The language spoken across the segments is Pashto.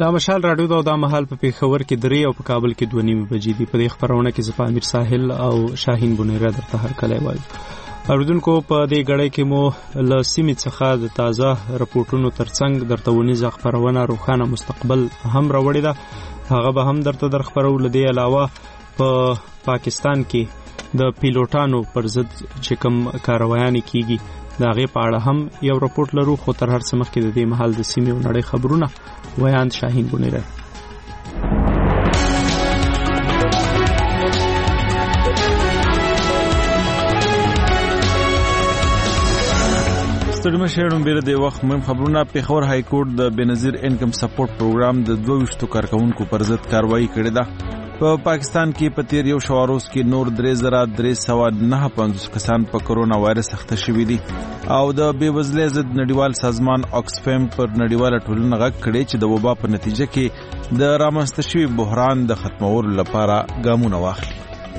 دا مشال راډیو دا د مهال په پیښور کې 3 او په کابل کې 2:30 بجې دي. په دې خبرونه کې زه امیر ساحل او شاهین بنیره درته هرکلی وایم. اوریدونکو په دې غړې کې مو له سیمې څخه د تازه راپورټونو ترڅنګ درته ونیزه خبرونه روښانه مستقبل هم راوړې ده. هغه به هم درته در خبرو. لدې علاوه په پاکستان کې د پیلوټانو پر ضد چې کوم کاروایانې کیږي د هغې په اړه هم یو راپورټ لرو. خو تر هر څه مخکې د دې مهال د سیمې او نړۍ خبرونه ویاند شاهین بنیره. ستړي مشه ډوم بیره د وخت مهم خبرونه. پیښور های کورټ د بنظیر انکم سپورټ پروګرام د 22 کارکونکو پر ضد کاروایی کړې ده. په پاکستان کې په تیر یو شواروز کې نور 3359 کسان په کرونا وایرس اخته شوي دي او د بېوزلۍ ضد نړیوال سازمان آکسفیم پر نړیواله ټولنه غږ کړی چې د وبا په نتیجه کې د رامنځته شوي بحران د ختمولو لپاره ګامونه واخلي.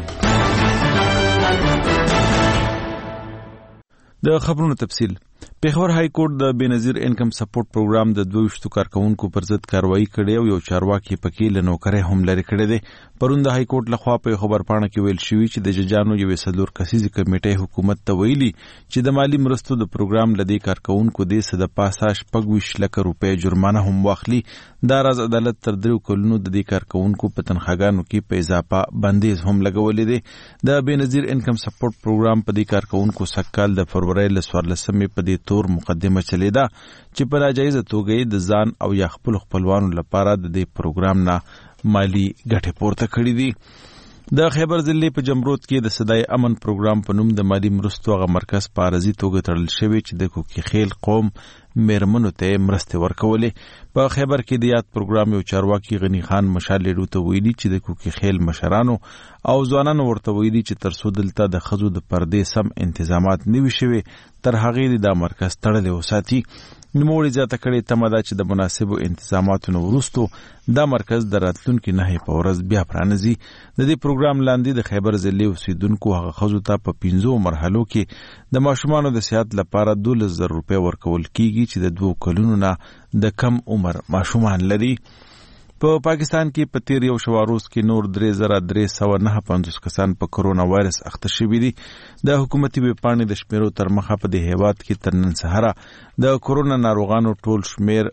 د خبرونو تفصیل. پیښور های کورټ د بنظیر انکم سپورټ پروګرام د 22 کارکونکو پر ضد کاروایی کړې او یو چارواکي پکې له نوکرۍ هم لري کړې ده. پرون د های کورټ لخوا په خبرپاڼه کې ویل شوی چې د ججانو یو صدور کسیزي کمیټې حکومت ته ویلي چې د مالی مرستو د پروګرام لدی کارکونکو د صد پاساش 25 لک روپۍ جرمانه هم واخلي. دا راز عدالت تر 3 کلونو د دې کارکونکو په تنخواګانو کې په اضافه بندیز هم لګولې ده. د بنظیر انکم سپورټ پروګرام په دې کارکونکو سکهال د فروری ل 14 په دې تور مقدمه چلیدا چې په ناجایزه توګه د ځان او یا خپلوانو لپاره د دې پروګرام نه مالی ګټه پورته کړې دي. د خیبر ضلع په جمرود کې د صدای امن پروګرام په نوم د مالی مرستو غو مرکز په عارضي توګه تړل شوی چې د کوکی خیل قوم میرمنو ته مرسته ورکولې. په خیبر کې د یاد پروګرام یو چارواکي غنی خان مشال لیدو ته ویلي چې د کوکی خیل مشرانو او ځوانانو ورته ویلي چې ترڅو دلته د خزو د پردې سم انتظامات نوي شوي تر هغې د مرکز تړلې وساتي. نوموړي زیاته کړې تمه ده چې د مناسبو انتظاماتو وروسته دا مرکز د راتلونکي 9 په ورځ بیا پرانیزي. د دې پروګرام لاندې د خیبر ضلع اوسیدونکو هغه خزو ته په 15 مرحلو کې د ماشومانو د صحت لپاره 12,000 روپۍ ورکول کیږي چې د 2 کلونو نه د کم عمر ماشومان لري. په پاکستان کې په تیر یو شواروز کې نور 3359 کسان په کرونا وایرس اخته شوي دي. د حکومتي ویبپاڼې د شمیرو تر مخه په دې هیواد کې تر نن سهار د کرونا ناروغانو ټول شمیر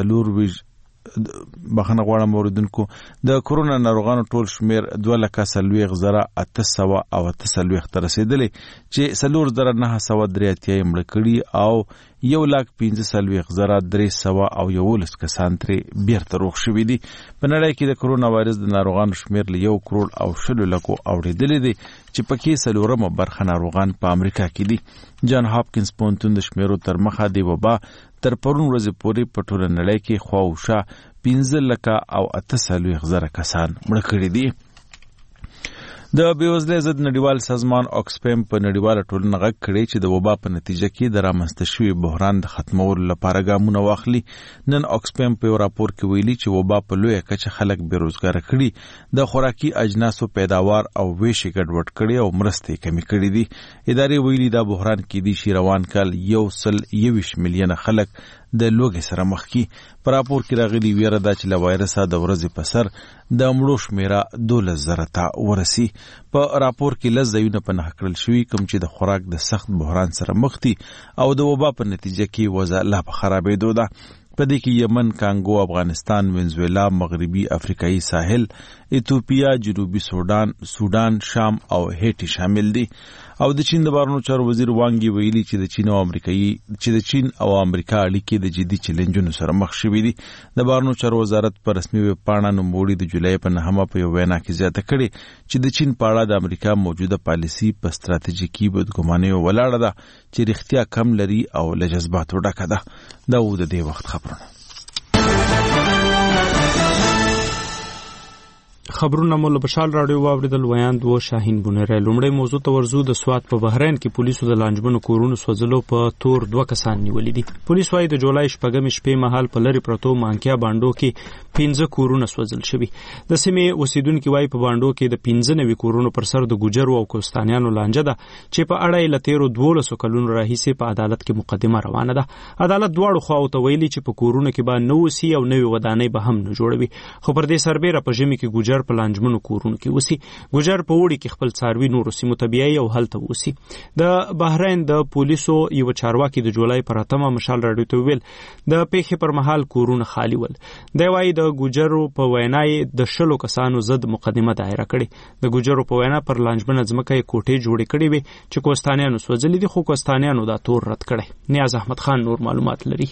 د کرونا ناروغانو ټول شمیر 2,40,898 ته رسیدلی چې 4,983 مړه کړي او 1,15,311 کسان ترې بیرته روغ شوي دي. په نړۍ کې د کرونا وایرس د ناروغانو شمیر له 1,20,00,000 اوریدلی دی چې پکې 4مه برخه ناروغان په امریکا کې دي. جان هاپکینز پوهنتون د شمیرو تر مخه دی وبا تر پرون ورځې پورې په ټوله نړۍ کې خواوشا 15,08,000 کسان مړه کړي دي. د بېوزلۍ ضد نړیوال سازمان آکسفیم په نړیواله ټولنه غږ کړی چې د وبا په نتیجه کې د رامنځته شوي بحران د ختمولو لپاره ګامونه واخلي. نن آکسفیم په یو راپور کې ویلي چې وبا په لویه کچه خلک بېروزګاره کړي، د خوراکي اجناسو پیداوار او ویشي ګډوډ کړي او مرستې کمې کړي دي. ادارې ویلي دا بحران کېدی شي روان کال 120 میلیونه خلک د لوږې سره مخ کی. په راپور کې راغلي ویره ده چې له وایرسه د ورځې په سر د مړو شمیره 12,000 ته ورسي. په راپور کې 10 ځایونه په نښه کړل شوي کوم چې د خوراک د سخت بحران سره مخ دي او د وبا په نتیجه کې وضع لا په خرابېدو ده. په دې کې یمن، کانګو، افغانستان، وینزویلا، مغربي افریقایي ساحل، ایتوپیا، جنوبي سودان، شام او هیټي شامل دي. او د چین د بهرنیو چارو وزیر وانګ ویلي چې د چین او امریکا اړیکې د جدي چیلنجونو سره مخ شوي دي. د بهرنیو چارو وزارت په رسمي ویبپاڼه نوموړي د جولای په 9 په یو وینا کې زیاته کړې چې د چین په اړه د امریکا موجوده پالیسي په ستراتیژیکي بدګمانیو ولاړه ده چې رښتیا کم لري او له جذباتو ډکه ده. دا و د دې وخت خبرونه. خبرونه مو له بشال راډیو واوریدل. ویاند و شاهین بونیره. لومړی موضوع ته ورزو. د سوات په بحرین کې پولیسو د لانجمنو کورونو سوځلو په تور 2 کسان نیولي دي. پولیس وايي د جولای 4 شپې مهال په لری پرتو مانکیا باندو کې 15 کورونه سوځل شوي. د سیمې اوسیدونکو وايي په باندو کې د 15 کورونو پر سر د ګوجرو او کوستانیانو لانجه ده چې په اړه یې لتیرو 12 کلونو راهیسې په عدالت کې مقدمه روانه ده. عدالت دواړو خواو ته ویلي چې په کورونو کې به نو سی او نوې ودانۍ به هم نه جوړوي. خو پر دې سربېره په ژمي کې ګوجر په لانجمنو کورونو کې وسی. ګوجر په وړي کې خپل څاروي نورو سیمو ته بیایي او هلته وسی. د بحرین د پولیسو یو چارواکي د جولای پر 8 مشال راډیو ته ویل د پیښې پر مهال کورونه خالی ول. دی وايي د ګوجرو په وینای د 10 کسانو ضد مقدمه دایره کړي. د ګوجرو په وینا پر لانجمنه ځمکه کوټې جوړې کړې وي چې کوستانیانو سوځلې دي، خو کوستانیانو دا تور رد کړي. نیاز احمد خان نور معلومات لري.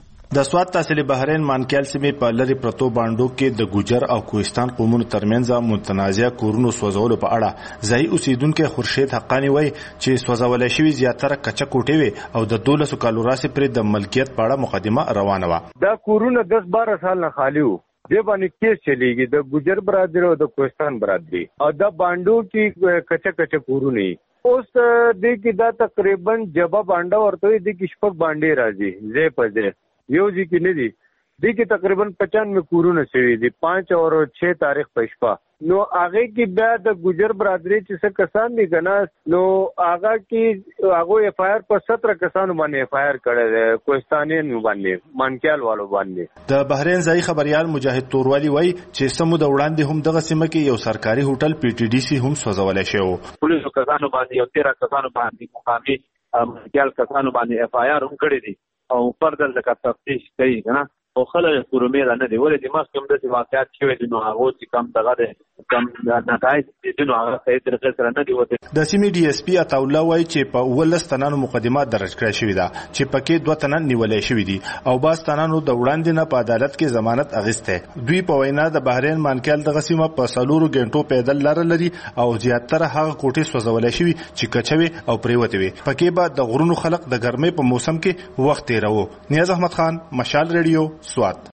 د سوات تحصیل بحرین مانکیال سیمې په لری پرتو باندو کې د ګوجر او کوهستان قومونو ترمنځ متنازع کورونو سوځولو په اړه ځای اوسیدونکو خورشید حقانی وایي چې سوځول شوی زیاتره کچا کوټې وي او د 12 کالو راسي پر د ملکیت په اړه مقدمه روانه و. دا کورونه 10-12 سال نه خالی وو. دې باندې کیس چلیږي د ګوجر برادری او د کوهستان برادری او د باندو کې کچا کورونه. اوس دې کې دا تقریبا جبا باندې ورته دې کې شپږ باندې راځي زې پځه یو ځی کې نه دي. دې کې تقریبا 95 کورونه شوي دي 5 او 6 تاریخ پښپا. نو هغه کې بیا د ګوجر برادری چې څه کسان دي کنه نو هغه کې هغه اف آی آر په 17 کسانو باندې اف آی آر کړی دی کوهستانیان باندې مانکیال والو باندې. د بحرین ځای خبريال مجاهد توروالی وایي چې سمو د وړاندې هم دغه سیمه کې یو سرکاري هوټل پی ټی ډی سی هم سوځول شوی. پولیسو کسانو باندې یو 13 کسانو باندې مقامي مانکیال کسانو باندې اف آی آر هم کړی دی او پردل د تفتیش کوي کنه او خلک پرمه نه دی ولې د مخکم د واقعیت کې نو هغه چې کم دغه ده کم نتایج د نو هغه صحیح طریقې سره نه دی وته. د سیمې ډي اس پی عطا الله وایي چې په 12 تنانو مقدمات درج کړې شوې ده چې پکې 2 تنان نیولې شوې دي او باز تنانو د وړاندې نه په عدالت کې ضمانت اغسته. دوی په وینا د بحرین مانکیال دغه سیمه په 4 غنټو پیدل لار لري او زیاتره هغه کوټې سوځولې شوې چې کچوي او پریوته وي. پکې به د غرونو خلق د ګرمۍ په موسم کې وخت تیرو. نیاز احمد خان مشال ریډیو سوات.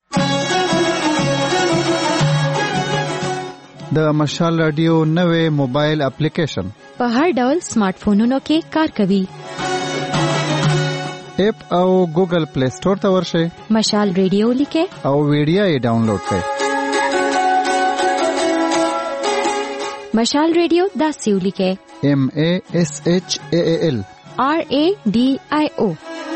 د مشال رادیو نوې موبایل اپلیکیشن په هر ډول سمارټ فونونو کې کار کوي. اپ او ګوګل پلی سٹور ته ورشئ. مشال ریډیو لیکه او ویډیو یې ډاونلوډ کړئ. مشال ریډیو داسې ولیکه MASHAAL RADIO.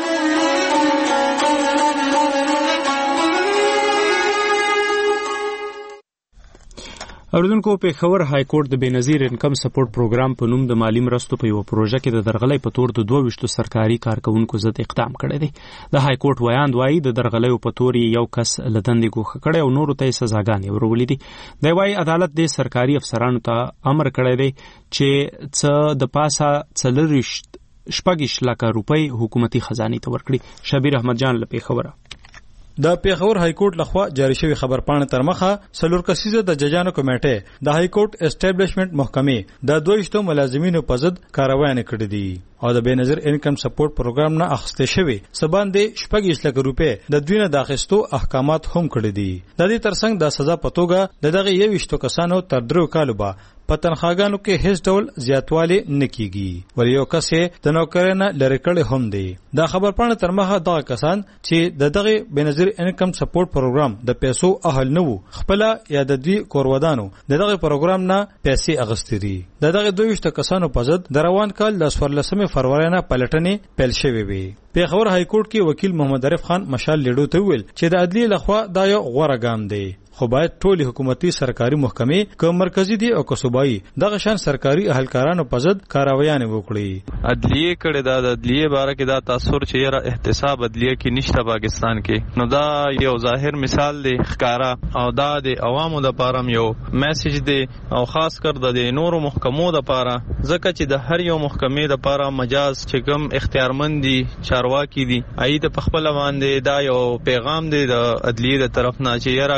اوریدونکو په خبر های کورټ د بنظیر انکم سپورټ پروګرام په نوم د مالی مرستو په یو پروژه کې د درغلۍ په تور د 22 سرکاري کارکونکو ضد اقدام کړی دی. د های کورټ ویاند وايي د درغلۍ په تور یو کس لدندې ګوښه کړی او نورو ته سزاګانې ورولې دي. دی وايي عدالت د سرکاري افسرانو ته امر کړی دی چې څه د پاسه 4 لک روپۍ حکومتي خزانه ته ورکړي. شبیر احمد جان لپاره خبره. د پیښور های کورټ لخوا جاری شوی خبرپاڼه تر مخه سلور کسیزه د ججانو کمیټه د های کورټ اسټابلیشمنت محکمې د 22 ملازمینو په ضد کاروایي کړې دي او د بنظیر انکم سپورټ پروګرام نه اخیسته شوی سبان د 14 لک روپې د دوی نه داخستو احکامات هم کړې دي. د دې ترڅنګ د سزا پتوګه د دغه 21 کسانو تر 3 کالو با په تنخواګانو کې هیڅ ډول زیاتوالی نه کیږي ور یو کس د نوکرانه لری کړي هم دی. دا خبرپاڼه تر مخه دغه کسان چې د دغه بنظیر انکم سپورټ پروګرام د پیسو اهل نه وو خپل یا د دوی کورودانو دغه پروګرام نه پیسې اغستري. دغه 22 کسانو په ضد د روان کال د 14 فروری نه پلټنې پیل شوې وي. پیښور های کورټ کې وکیل محمد عارف خان مشال لیډو ته ویل چې د عدلیه لخوا دا یو غوړه ګام دی خو باید ټول حکومتي سرکاري محکمې که مرکزی دي او که صوبایي دغه شان سرکاري اهلکارانو په ضد کاروایانې وکړي. عدلیه کړي دا د عدلیه باره کې دا تاثر چې یاره احتساب عدلیه کې نشته پاکستان کې نو دا یو ظاهر مثال دی ښکارا او دا د عوامو د پاره یو میسج دی او خاص کر د نورو محکمو د پاره ځکه چې د هر یو محکمې د پاره مجاز چې کوم اختیارمند دي چارواکي دي ایت په خپل باندې دا یو پیغام دی د عدلیه د طرف نه چې یاره کومه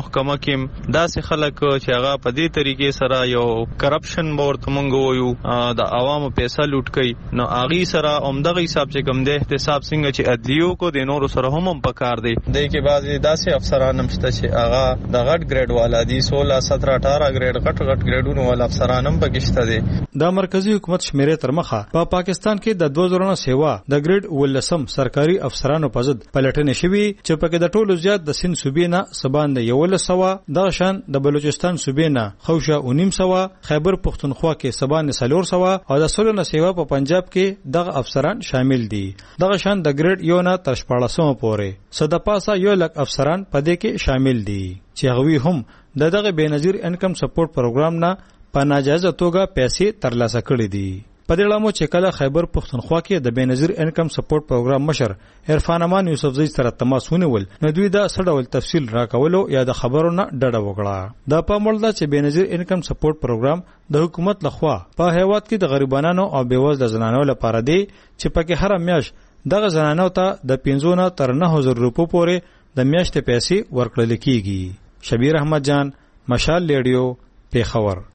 محکمه کې داسې خلک چې هغه په دې طریقې سره یو کرپشن ورته مونږ وایو د عوامو پیسې لوټ کوي نو هغه سره عمدغه حساب چې کوم د احتساب څنګه چې عدلیو کو د نورو سره هم پکار دی د کې بعضي داسې افسران هم شته چې هغه د غټ ګریډ والا دي 16 17 18 ګریډ غټ ګریډونو والا افسران هم پکشته دي د مرکزی حکومت شمیرې تر مخه په پاکستان کې د 2000 سیوا د ګریډ ولسم سرکاري افسرانو په ضد پلټنې شوې چې پکې د ټولو زیات د سند صوبې نه سبان د 1100 د شان د بلوچستان صوبې نه خوشه 1900 خیبر پختونخوا کې سبان 400 او د سولونه سیوا په پنجاب کې دغه افسران شامل دي دغه شان د ګریډ یو نه تر 1400 پورې صدپاسه یو لک افسران په دې کې شامل دي چې هغوی هم دغه بېنظیر انکم سپورټ پروګرام نه په ناجایزه توګه پیسې ترلاسه کړې دي په دې لامو چې کله خیبر پختونخوا کې د بېنظیر انکم سپورټ پروګرام مشر عرفان امان یوسفزئی سره تماس ونیول نو دوی دا سړول تفصیل راکولو یا د خبرو نه ډډه وکړه دا په مولدا چې بېنظیر انکم سپورټ پروګرام د حکومت لخوا په هیواد کې د غریبانو او بیوزله زنانو لپاره دی چې پکې هر میاشت دغه زنانو ته د 500 تر 9000 روپو پورې د میاشتې پیسې ورکړل کیږي شبیر احمد جان مشال ریډیو پیښور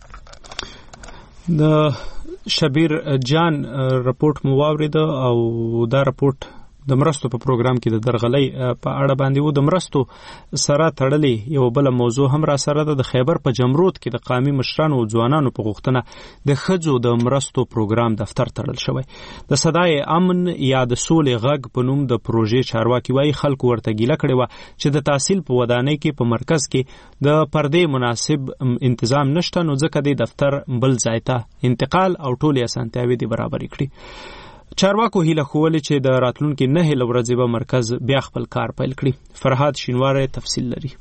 د شبیر جان رپورټ مو واورید او دا رپورټ د مرستو په پروګرام کې د درغلۍ په اړه باندې وو د مرستو سره تړلې یو بل موضوع هم را سره ده د خیبر په جمرود کې د قومي مشرانو او ځوانانو په غوښتنه د ښځو د مرستو پروګرام دفتر تړل شوی د صدای امن یا د سولې غږ په نوم د پروژې چارواکي وایي خلکو ورته ګیله کړې وه چې د تحصیل په ودانۍ کې په مرکز کې د پردې مناسب انتظام نشته نو ځکه د دفتر بل ځای ته انتقال او ټولې اسانتیاوې دې برابرې کړي چارواکو هیله خوولې چې د راتلونکي 9 ورځې به مرکز بیا خپل کار پیل کړي فرهاد شینواره تفصیل لري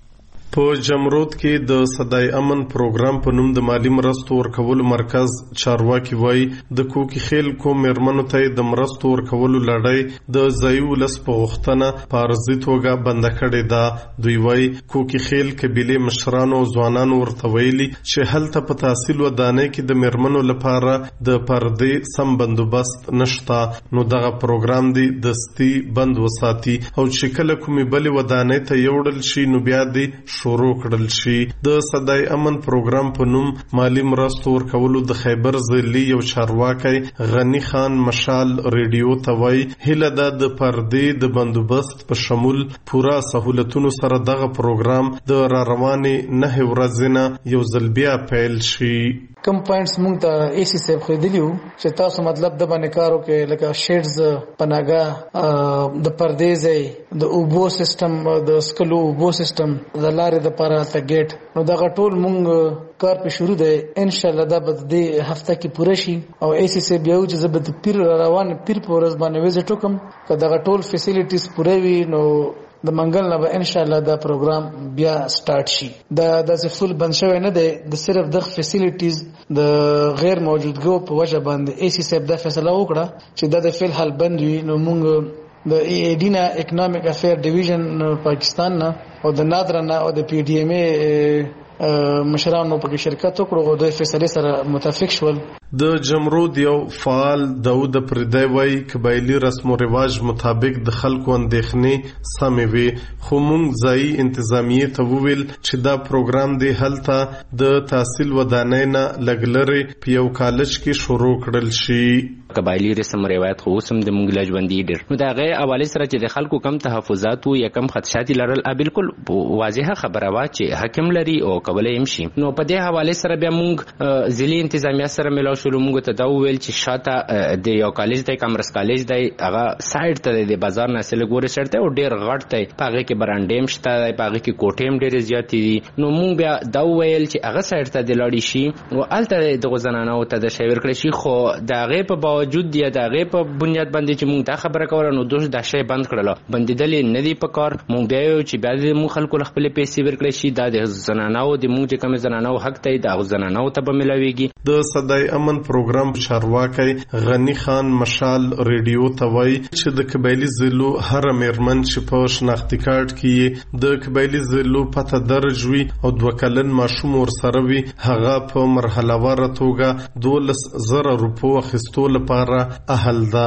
په جمرود کې د صدای امن پروګرام په نوم د مالی مرستو ورکولو مرکز چارواکي وایي د کوکي خیل کو میرمنو ته د مرستو ورکولو لړۍ د ځایي ولس په غوښتنه په ارزي توګه بند کړې ده دوی وایي کوکي خیل قبیلې مشرانو او ځوانانو ورته ویلي چې هلته په تحصیل ودانۍ کې د میرمنو لپاره د پردې سم بندوبست نشته نو دغه پروګرام دی دستي بند وساتي او چې کله کومې بلې ودانۍ ته یوړل شي نو بیا دی شروع کړل شي د صدای امن پروګرام په نوم مالی مرستو ورکولو د خیبر ضلعي یو چارواکي غنی خان مشال ریډیو ته وایي هله د پردې د بندوبست په شمول پورا سہولتونو سره دغه پروګرام د را روانې 9 ورځې نه یو ځل بیا پیل شي کم پوینټس مونږ ته ایسی سیب خریدلیو چې تاسو مطلب د باندې کارو کې لکه شیډز پناګه د پردې د اوبو سیستم د سکلو اوبو سیستم د لارې د پاره ته ګیټ نو دا ټول مونږ کار په شروع دی ان شاء الله دا به د هفته کې پوره شي او ایسی سیب یو چې زبد پیر روان پیر پورز باندې وزټ وکم کدا ټول فیسیلیټیز پوره وي نو د منګل نه به ان شاء الله دا پروګرام بیا سٹارټ شي دا د فل بند شوی نه دی د صرف د فیسیلیټیز د غیر موجودګو په وجه باندې ایسی سیب دا فیصله وکړه چې دا د فل حل بند وي نو موږ د ای ای ډی نه اکونومیک افیر ډیویژن پاکستان نه او د نادر نه او د پی ډی ایم ای مشرانو په شرکت وکړو او د فیصله سره متفق شول د جمرود یو فعال داود پردی وای قبایلی رسم او رواج مطابق د خلکو اندېښنې سمې وي خو موږ ځای انتظامیه ته وویل چې دا پروګرام دی هلته د تحصیل ودانۍ نه لګلره په یو کالج کې شروع کړل شي قبایلی رسم روایت خو سم د مونږ لاجوندي ډیر نو دا غي حواله سره چې د خلکو کم تحفظات او یا کم خدشات لرل بالکل واضحه خبره وا چې حکم لري او قبول هم شي نو په دې حواله سره بیا مونږ ځلې انتظامیه سره ملاو شو مونږ ته دا ویل چې شاته د یو کالج د کامرس کالج د هغه سایډ ته د بازار نه سره ګوري شرته او ډیر غټ ته پاغه کې برانډیم شته پاغه کې کوټیم ډیر زیات دي نو مونږ بیا دا ویل چې هغه سایډ ته د لاړی شي او الته د غزنانه او ته د شاور کړی شي خو دا غي په باوجود دی دا غي په بنیاد باندې چې مونږ دا خبره کوله نو دوه د شی بند کړل بندیدل نه دی په کار مونږ بیا چې بیا د مونږ خلکو خپل پیسې ورکړي شي دا د زنانه او د مونږ چې کوم زنانه حق ته د زنانه ته به ملاويږي د صدای امن پروګرام چارواکي غنی خان مشال ریډیو ته وایي چې د قبایلی ضلعو هر میرمن چې په شناختی کارت کې د قبایلی ضلعو پته درج وي او 2 کلن ماشوم ورسره وي هغه په مرحله واره توګه 12,000 روپو اخیستو لپاره اهل ده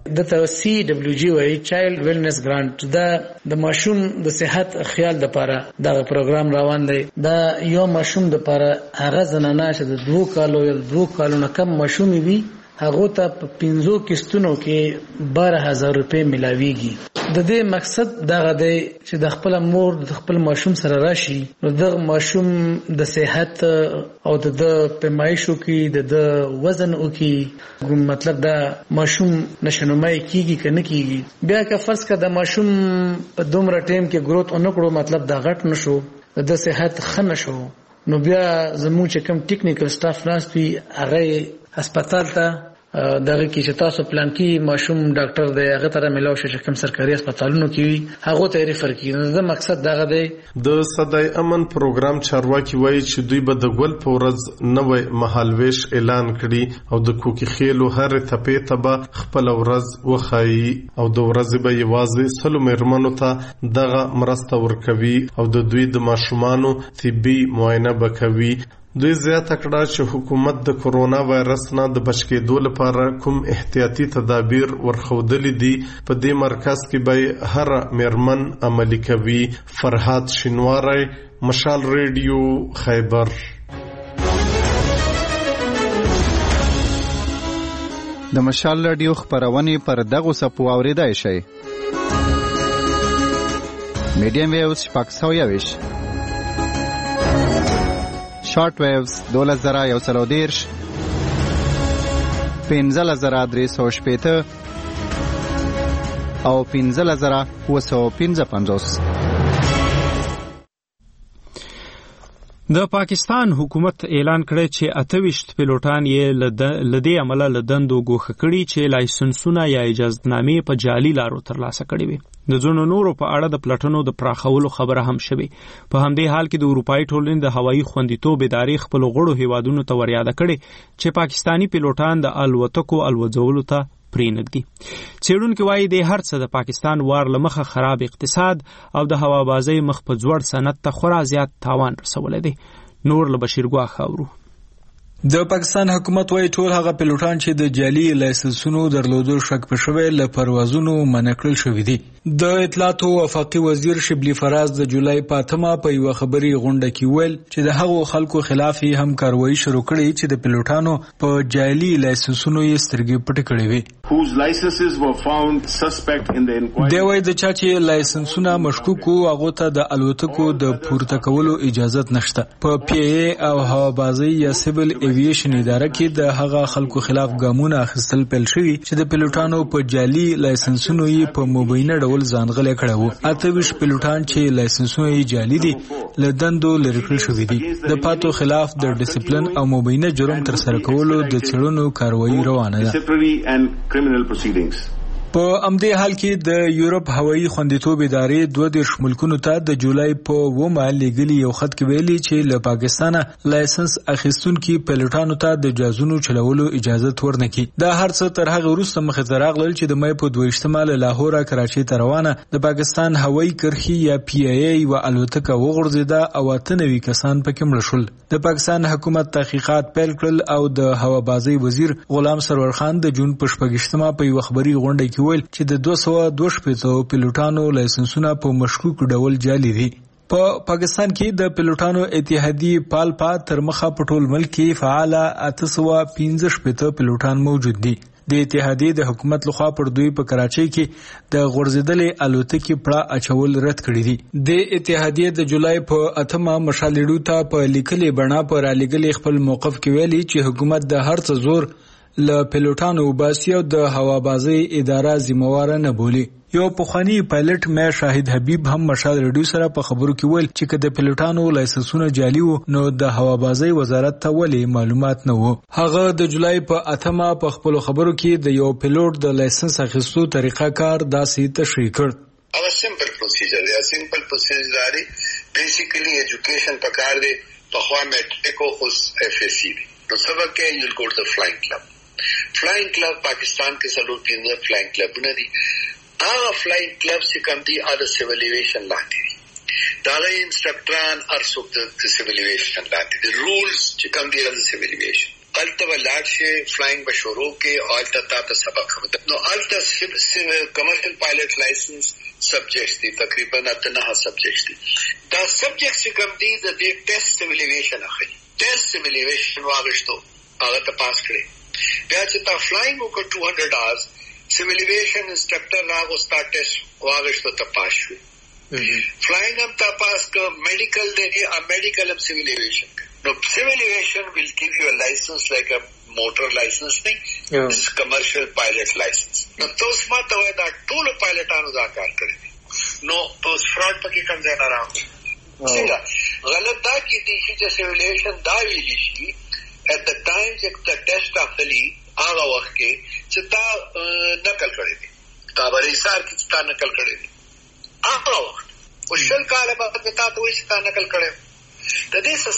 دته CWG وای چایلډ ویلنس ګرانټ دا د ماشوم د صحت خیال د لپاره دا پروګرام روان دی. دا یو ماشوم د لپاره هغه زنانه چې د 2 کالو یا 2 کالو نه کم ماشوم وي هغه ته په 5 قسطونو کې 12000 روپے ملاويږي. د دې مقصد دا دی چې د خپل مور د خپل ماشوم سره راشي نو د ماشوم د صحت او د پیمایشو کې د وزن او کې مطلب دا ماشوم نشنمای کیږي کنه کیږي. بیا که فرض کړه د ماشوم په دومره ټیم کې گروث اونکړو مطلب دا غټ نشو د صحت خنه شو نو بیا زموږ چې کوم ټیکنیکل سټاف ناستوي هغه هسپتال ته دغه کې چې تاسو پلان کې ماشوم ډاکټر دی هغه تر ملاو شي چې کوم سرکاري هسپتالونو کې هغه ته ریفر کیږي. د مقصد دغه دی. د صدای امن پروګرام چارواکي وایي چې دوی به د ګل په ورځ نوې مهالويش اعلان کړي او د کوکي خېلو هر تپې ته خپل ورځ وخایي او د ورځې به یوازې سلو مېرمنو ته دغه مرسته ورکوي او د دوی د ماشومانو طبي معاینه وکوي. دوی زیاته کړه چې حکومت د کورونا وایرس نه د بچ کېدو لپاره کوم احتیاطي تدابیر ورخودلي دي. په دې مرکز کې به هر مېرمن عملي کوي. فرهاد شینواری، مشال ریډیو، خیبر. د مشال ریډیو خبرونه پر دغه سپو اوریدای شي. میډیم ویوز پاکستاویش، شارٹ ویوز 2130، 15350 او 15755. د پاکستان حکومت اعلان کړی چې 28 پیلوټان یې لدې عمله لدندو ګوښه کړي چې لایسنسونه یا اجازهنامې په جعلي لارو ترلاسه کړي وي. د ځینو نورو په اړه د پلټنو د پراخولو خبره هم شوې. په همدې حال کې د اروپایي ټولنې د هوایي خوندیتوب ادارې خپل غړو هیوادونو ته وریاده کړي چې پاکستانی پیلوټان د الوتکو الوځولو ته پرېنږدي. څېړونکي وایي د هر څه د پاکستان وار له مخه خراب اقتصاد او د هوابازۍ مخ په ځوړ صنعت ته خورا زیات تاوان رسولی دی. نور له بشیر ګواښ اورو. د پاکستان حکومت وايي ټول هغه پیلوټان چې د جعلي لایسنسونو درلودو شک په شوی له پروازونو منع کړل شوی دي. د اطلاعات او وفاقي وزیر شبلی فراز د جولای په 8 په یو خبري غونډه کې ویل چې د هغو خلکو خلاف هم کاروایی شروع کړي چې د پیلوټانو په جعلي لایسنسونو یې سترګې پټې کړې وي. دی وايي د چا چې لایسنسونه مشکوک وو هغه ته د الوتکو د پورته کولو اجازه نشته. په PA او هوابازۍ یا سیول ایویشن اداره کې د هغه خلکو خلاف ګامونه اخیستل پیل شوي چې د پیلوټانو په جعلي لایسنسونو یې په مبینه ډول ځانغلي کړي وو. 28 پیلوټان چې لایسنسونه یې جعلي دي له دندو لرې کړل شوي دي. د پاتو خلاف د ډیسپلین او مبینه جرم تر سره کولو د څېړنو کاروایی روانه ده. په امدې حال کې د یورپ هوایي خوندیتوب ادارې 22 ملکونو ته د جولای په 9 لګلي یو خط کې ویلي چې له پاکستانه لایسنس اخیستونکو پیلوټانو ته د جازونو چلولو اجازه ورنکړي. دا هر څه تر هغه وروسته مخې ته راغلل چې د مې په 22 له لاهور کراچۍ ته روانه د پاکستان هوایي کرښې یا PIA و الوتکه وغورځیده او 98 کسان پکې مړه شول. د پاکستان حکومت تحقیقات پیل کړل او د هوابازۍ وزیر غلام سرور خان د جون په 28 په یو خبري غونډه کې ویل چې د 222 پیلوټانو لایسنسونه په مشکوک ډول جعلي دي. په پاکستان کې د پیلوټانو اتحادیه پالپا تر مخه په ټول ملک کې فعال 815 پیلوټان موجود دي. د اتحادیه د حکومت لخوا پر دوی په کراچۍ کې د غورځیدلې الوتکې پړه اچول رد کړی دي. د اتحادیه د جولای په 8 مشالېډو ته په لیکلې بڼه پر علیګلې خپل موقف کې ویلي چې حکومت د هر څه زور له پیلوټانو وباسي او د هوابازۍ اداره ذمہوار نه بولي. یو پخوانی پایلټ مې شاهد حبیب هم مشال ریډیو سره په خبرو کې ویل چې کله پیلوټانو لایسنسونه جعلي وو نو د هوابازۍ وزارت ته ولې معلومات نه وو. هغه د جولای په 8 په خپل خبرو کې د یو پیلوټ د لایسنس اخیستو طریقه کار داسې تشریح کړ. او سمپل پروسیجر یا سمپل پروسیجر دی بیسیکلی ایجوکیشن پکار دی په خوا میټریک او اوس FSC دی. نو سبق کې یو ګو ټو فلاینګ کلب. فلاینګ کلب پاکستان کې سلور 3 فلاینګ کلبونه دي. هغه فلاینګ کلب چې کوم دي د سیول ایویشن لاندې دي. دا غي انسټرکټران ارڅوک د سیویل ایویشن لاندې د رولز چې کوم دی د سیویل ایویشن الته ولاد شي فلاینګ بشورو کې الته تاسو سبق هم نو الته کمرشل پایلټ لایسنس سبجیکټس دي تقریبا 9 سبجیکټس دي دا سبجیکټس چې کوم دي د ټیسټ سیویل ایویشن اخلي ټیسټ سیویل ایویشن واغښتو هغه ته پاس کړی بیا چې تا فلاینګ وکړ 200 hours سیویل ایویشن انسټرکټر راغو سٹارټ ټیسټ واغښتو ته پاس شو فلاینګ هم تا پاس ک میډیکل دی میډیکل هم سیویل ایویشن No, civil aviation will give you a license like a motor license thing. Yeah. This is commercial pilot license. Now, those mata hai that tool pilot anu da kar kare. No, those fraud paki kam jana raam. Singa, galat da ki di shi je civil aviation da wili shi at the time jab the test akhli aga waqt ke chita nakal kare thi. Ta barisar ki chita nakal kare thi. Aga waqt. Ushal kala baat ta to chita nakal kare. د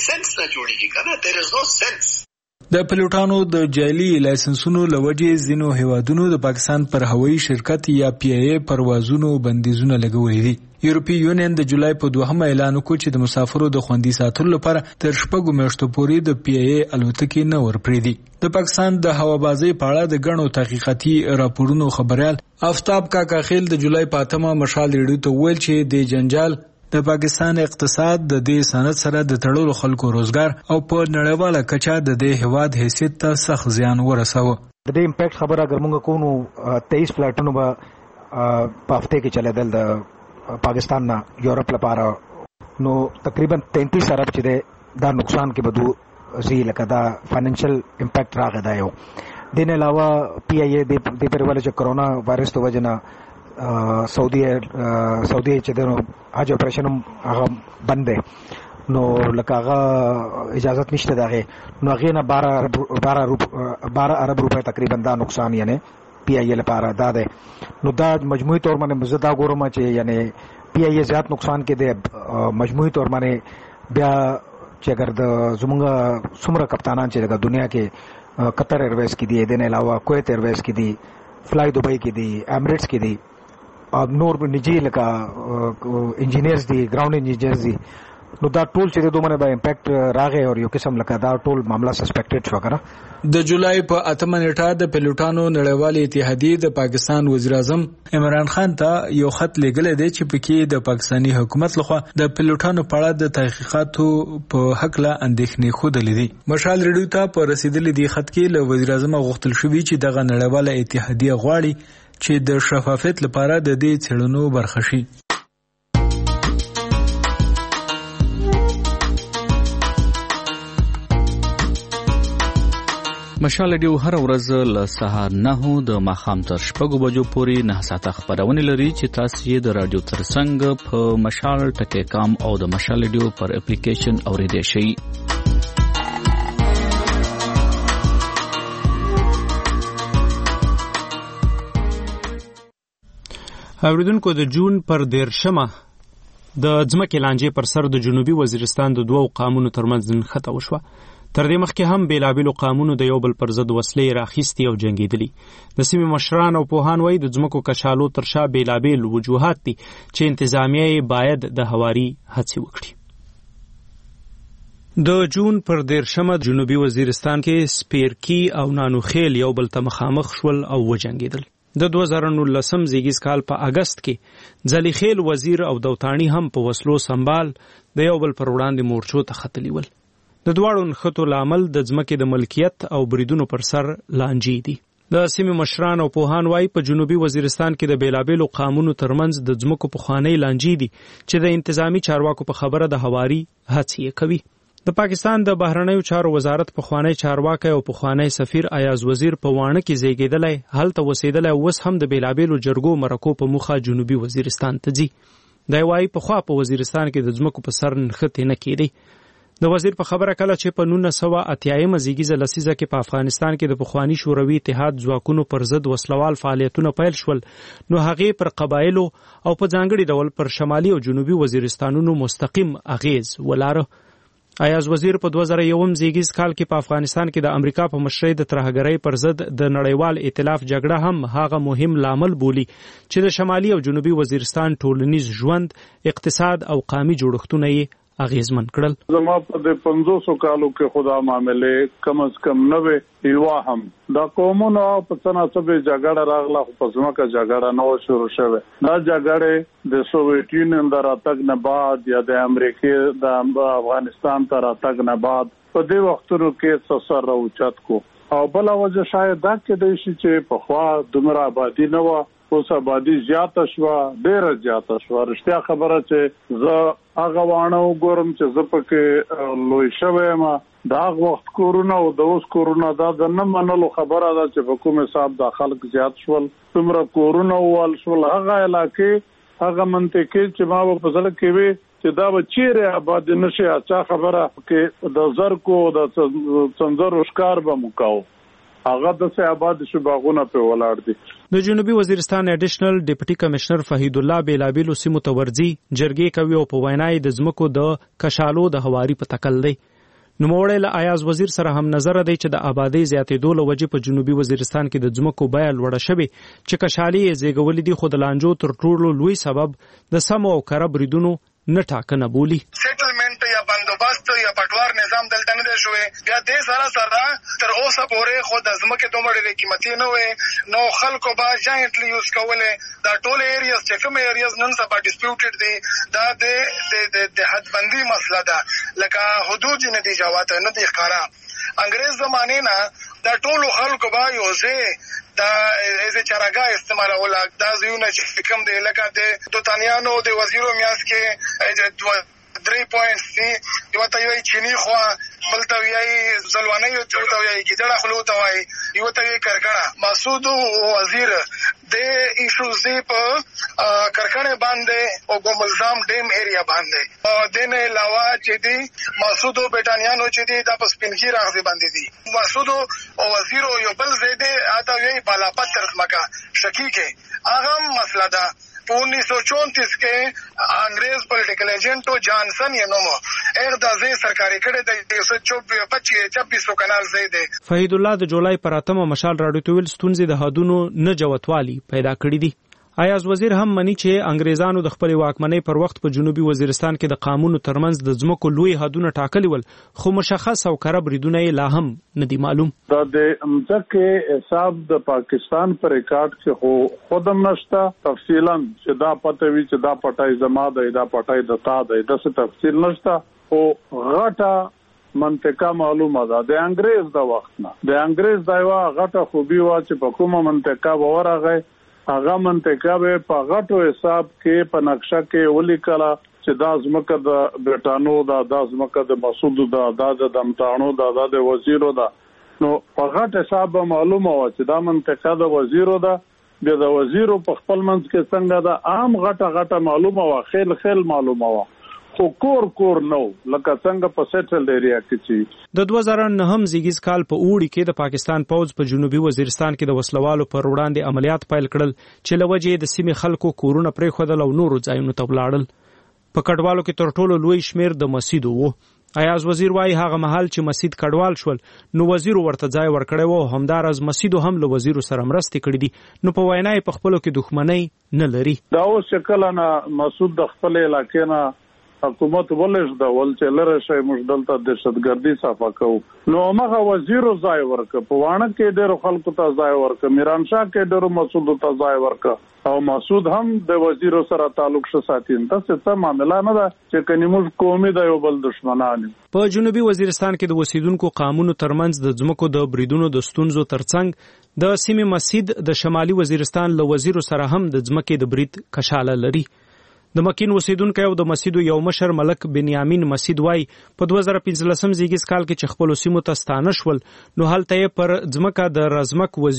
پیلوټانو د جعلي لایسنسونو لوجې ځینو هیوادونو د پاکستان پر هوایي شرکت یا پی ای پروازونو بندیزونه لګولي دي. یورپی یونین د جولای په 2 اعلان وکړ چې د مسافرو د خوندي ساتلو لپاره تر 6 میاشتو پورې د پی ای الوتکې نه ورپریدي. د پاکستان د هوابازۍ په اړه د غنو تحقیقاتي راپورونو خبريال آفتاب کاکا خیل د جولای په 8 مشال ریډیو ته ویل چې د جنجال د پاکستان اقتصاد د دې سند سره د تړلو خلکو روزګار او په نړیواله کچه د دې هواد حیثیت ته سخت زیان ورساوه. د دې امپیکټ خبره اگر موږ کوو 23 فلایټونو په هفته کې چلیدل د پاکستان نه یورپ لپاره نو تقریبا 33 ارب چې دا نقصان کې بدو زی لکه دا فاینانشل امپیکټ راغی دا یو. دین علاوه پی ای د پرواله چې کرونا وایرس تو وجنه سعودي چې د حج اپریشن هغه بند دی نو لکه هغه اجازه نشته دغه نو هغه نه 12 ارب روپے تقریبا دا نقصان یعنی پی ای لپاره دا ده نو دا مجموعي تور باندې مزدا ګورم چې یعنی پی ای زیات نقصان کې ده مجموعي تور باندې بیا چې اگر د زمونږ څومره کپتانان چې د دنیا کې قطر ایرویز کې دي دین علاوه کویت ایرویز کې دي فلای دوبۍ کې دي امریټس کې دي نور نجی لکه انجینیرز دي ګراوند انجینیرز دي نو دا ټول چې دوه باندې امپیکټ راغی او یو قسم لکه دا ټول معاملہ سسپیکټډ شو کنه. د جولای په 8 نیټه د پیلوټانو نړیوالې اتحادیې د پاکستان وزیر اعظم عمران خان ته یو خط لیږلی دی چې پکې د پاکستاني حکومت لخوا د پیلوټانو په اړه د تحقیقاتو په حق لا اندېښنې ښودلې دي. مشال ریډیو ته په رسیدلې دی خط کې له وزیر اعظم غوښتل شوی چې دغه نړیواله اتحادیه غواړي چې د شفافیت لپاره د دې څېړنو برخه شي. مشال ډیو هر ورځ له سهار 9 د ماښام تر 6 بجو پورې 9 ساعته خبرونه لري چې تاسو یې د رادیو ترڅنګ په مشال ټکی کام او د مشال ډیو پر اپلیکیشن اوریدئ شئ. اوریدونکو د جون پر 13 د ځمکې لانجې پر سر د جنوبي وزیرستان د دوو قامونو ترمنځ نښته وشوه. تر دې مخکې هم بیلابیلو قامونو د یو بل پر ضد وسلې راخیستې او جنګېدلي. د سیمې مشران او پوهان وایي د ځمکو کچالو تر شا بیلابیل وجوهات دي چې انتظامیه یې باید د هواري هڅې وکړي. د جون پر 13 جنوبي وزیرستان کې سپیرکی او نانوخیل یو بل ته مخامخ شول او وجنګېدل. د 2019 زیږیز کال په اگست کې ځلیخیل وزیر او دوتانی هم په وسلو سنبال د یو بل پر وړاندې مورچو ته ختلي ول. د دواړو نښتو لامل د ځمکې د ملکیت او بریدونو پر سر لانجې دي. د سیمې مشران او پوهان وایي په جنوبي وزیرستان کې د بیلابیلو قامونو ترمنځ د ځمکو پخوانۍ لانجې دي چې د انتظامی چارواکو په خبره د هواري هڅې کوي. د پاکستان د بهرنیو چارو وزارت پخوانی چارواکي او پخوانی سفیر ایاز وزیر په وانه کې زیږیدلی هلته وسیدلی اوس هم د بیلابیلو جرګو مرکو په مخه جنوبي وزیرستان ته ځي. دی وایي پخوا په وزیرستان کې د ځمکو په سر نښتې نه کېدی. د وزیر په خبره کله چې په 1980 زیږیزه لسیزه کې په افغانستان کې د پخوانی شوروي اتحاد ځواکونو پر ضد وسلوال فعالیتونه پیل شول نو هغه پر قبایلو او په ځانګړي ډول پر شمالي او جنوبي وزیرستانونو مستقیم اغیز ولاره. ایاز وزیر په 2001 زیږیز کال کې په افغانستان کې د امریکا په مشرۍ د ترهګرۍ پر ضد د نړیوال ائتلاف جګړه هم هغه مهم لامل بولی چې د شمالي او جنوبي وزیرستان ټولنیز ژوند، اقتصاد او قومي جوړښتونه یې اغیزمن کړل. زما په د 500 کالو کې خدا معاملې کم از کم 90 یوا هم دا قومونو په تناسب جګړه راغله، خو په ځمکه جګړه نو شروع شوه. دا جګړه د سوویت یونین د راتګ نه بعد یا د امریکا د افغانستان تر راتګ نه بعد په دې وختونو کې سر راوچت کو، او بل وجه شاید دا کې د شي چې په خوا دومره آبادی نه و، اوس آبادی زیاته شوه، ډیره زیاته شوه. رښتیا خبره چې زه هغه وانه وګورم چې زه پکې لوی شوی یم، دا وخت کورونه او د اوس کورونه دا د نه منلو خبره ده چې په کوم حساب د خلک زیات شول، څومره کورونه ووال شول. هغه علاقې هغه منطقې چې ما په ځل کې وي چې دا به چیرې آباد نشي، اچھا خبره کې د زرکو د څنځرو ښکار به مکاو، هغه د سه آباد شو باغونه په ولاړ دي. د جنوبي وزیرستان اډیشنل ډیپټي کمشنر فهید الله بیلابیلو سیمو ته ورځي، جرګې کوي او په وینای د ځمکو د کشالو د هواري په تکل دی. نوموړی له ایاز وزیر سره هم نظر دی چې د آبادی زیاتېدو له وجې په جنوبي وزیرستان کې د ځمکو بیه لوړه شوې چې کشالي یې زیږولې دي، خو د لانجو تر ټولو لوی سبب د سمو او کره بریدونو نه ټاکنه بولي. سیټلمنټ یا بندوبست یا پټوار نظام دلته نه دی شوی، بیا دې سره تر اوسه پورې خو د ځمکې دومره ډېرې قیمتي نه وې، نو خلکو به جاینټلی یوز کولې. دا ټول ایریاز چې کوم ایریاز نن سبا ډسپیوټډ دي، دا د حدبندي مسله ده، لکه حدود نه دي جواته نه دي ښکارا. انګریز زمانه نه دا ټول خلکو به یو ځای دا از چراګا استعمالوله. دا ځایونه چې کوم دی لکه د توتانیانو د وزیرو میاس کې 3 پوینټس دي، یو ته یو چینی خو بل ته یې زلوانه یو ته یې ګډه خلو ته وای، یو ته یې کرکړه. مسعود وزیر د ایشوز دی په کرکړه باندې او ګوملزام ډیم ایریا باندې، او د نه علاوه چې دی مسعود بیٹانیانو چې دی د پسپینګی راغلي باندې دي. مسعود وزیر یو بل زیده اته یې بالا پتر مکا شکی کې هغه مسله ده. 1934 کې انګریز پولیټیکل ایجنټ جانسن یې نومو اغدازي سرکاري کړي د 26 کنال زیده. فهید الله د جولای پر 8 مشال راډیو ته ویل ستونزې د حدونو نه جوتوالي پیدا کړې دي. ایاز وزیر هم مني چې انګریزانو د خپل واکمنۍ پر وخت په جنوبي وزیرستان کې د قانون ترمنځ د ځمکو لوی حدونه ټاکلي ول، خو مشخص او کره بریدونه یې لا هم نه دي معلوم. دا د ځکه حساب د پاکستان پر ریکارډ کې خو خودم نشته تفصیلا چې دا پته وی چې دا پټای زما ده، دا پټای د تا ده، د څه تفصیل نشته. او غټه منطقه معلومه ده د انګریز د وخت نه. د انګریز دا یو غټه خوبي وا چې په کومه منطقه ورغی، هغه منطقه به په غټو حساب کې په نقشه کې ولیکله چې دا ځمکه د برټانو دا ځمکه د مسعود دا د دمتانو دا د وزیرو دا. نو په غټ حساب معلومه و چې دا منطقه د وزیرو دا، د وزیرو په خپل منځ کې څنګه دا عام غټه معلومه و، خیل معلومه و، خو کور نو لکه څنګه په سیټل ایریا کې چې. د 2009 زیږیز کال په اوړي کې د پاکستان پوځ په جنوبي وزیرستان کې د وسلوالو پر وړاندې عملیات پیل کړل چې لوجې د سیمې خلکو کورونه پرې خودل او نورو ځایونو ته ولاړل. په کډوالو کې تر ټولو لوی شمیر د مسیدو وو. ایاز وزیر وايي هغه مهال چې مسید کډوال شول نو وزیر ورته ځای ورکړی وو، همدارز مسیدو هم له وزیر سره مرستې کړې دي. نو په وینای په خپلو کې دښمنۍ نه لري. دا اوس شکل نه مسعود د خپل علاقې نه حکومت ولش دا ول چې لره شي موږ دلته دهشتګردي صفه کوو. نو هغه وزیر ځای ورک په وانه کې ډېر خلکو ته ځای ورک، میران شاه کې ډېر مسعود ته ځای ورک، او مسعود هم د وزیر سره تعلق شو ساتین. تاسو څه معاملہ نه ده چې کني موږ قومي د یو بل دشمنان. په جنوبي وزیرستان کې د وسیدونکو قانون ترمنځ د ځمکو د بریدونو د ستونزو ترڅنګ د سیمې مسید د شمالي وزیرستان له وزیر سره هم د ځمکې د برید کشاله لري. د مکین وسیدونکو او د مسیدو یو مشر ملک بنیامین مسید وای په 2015 زیږیز کال کې چې خپل سیمو ته ستانه شول نو هلته پر ځمکه د رزمک وزیرو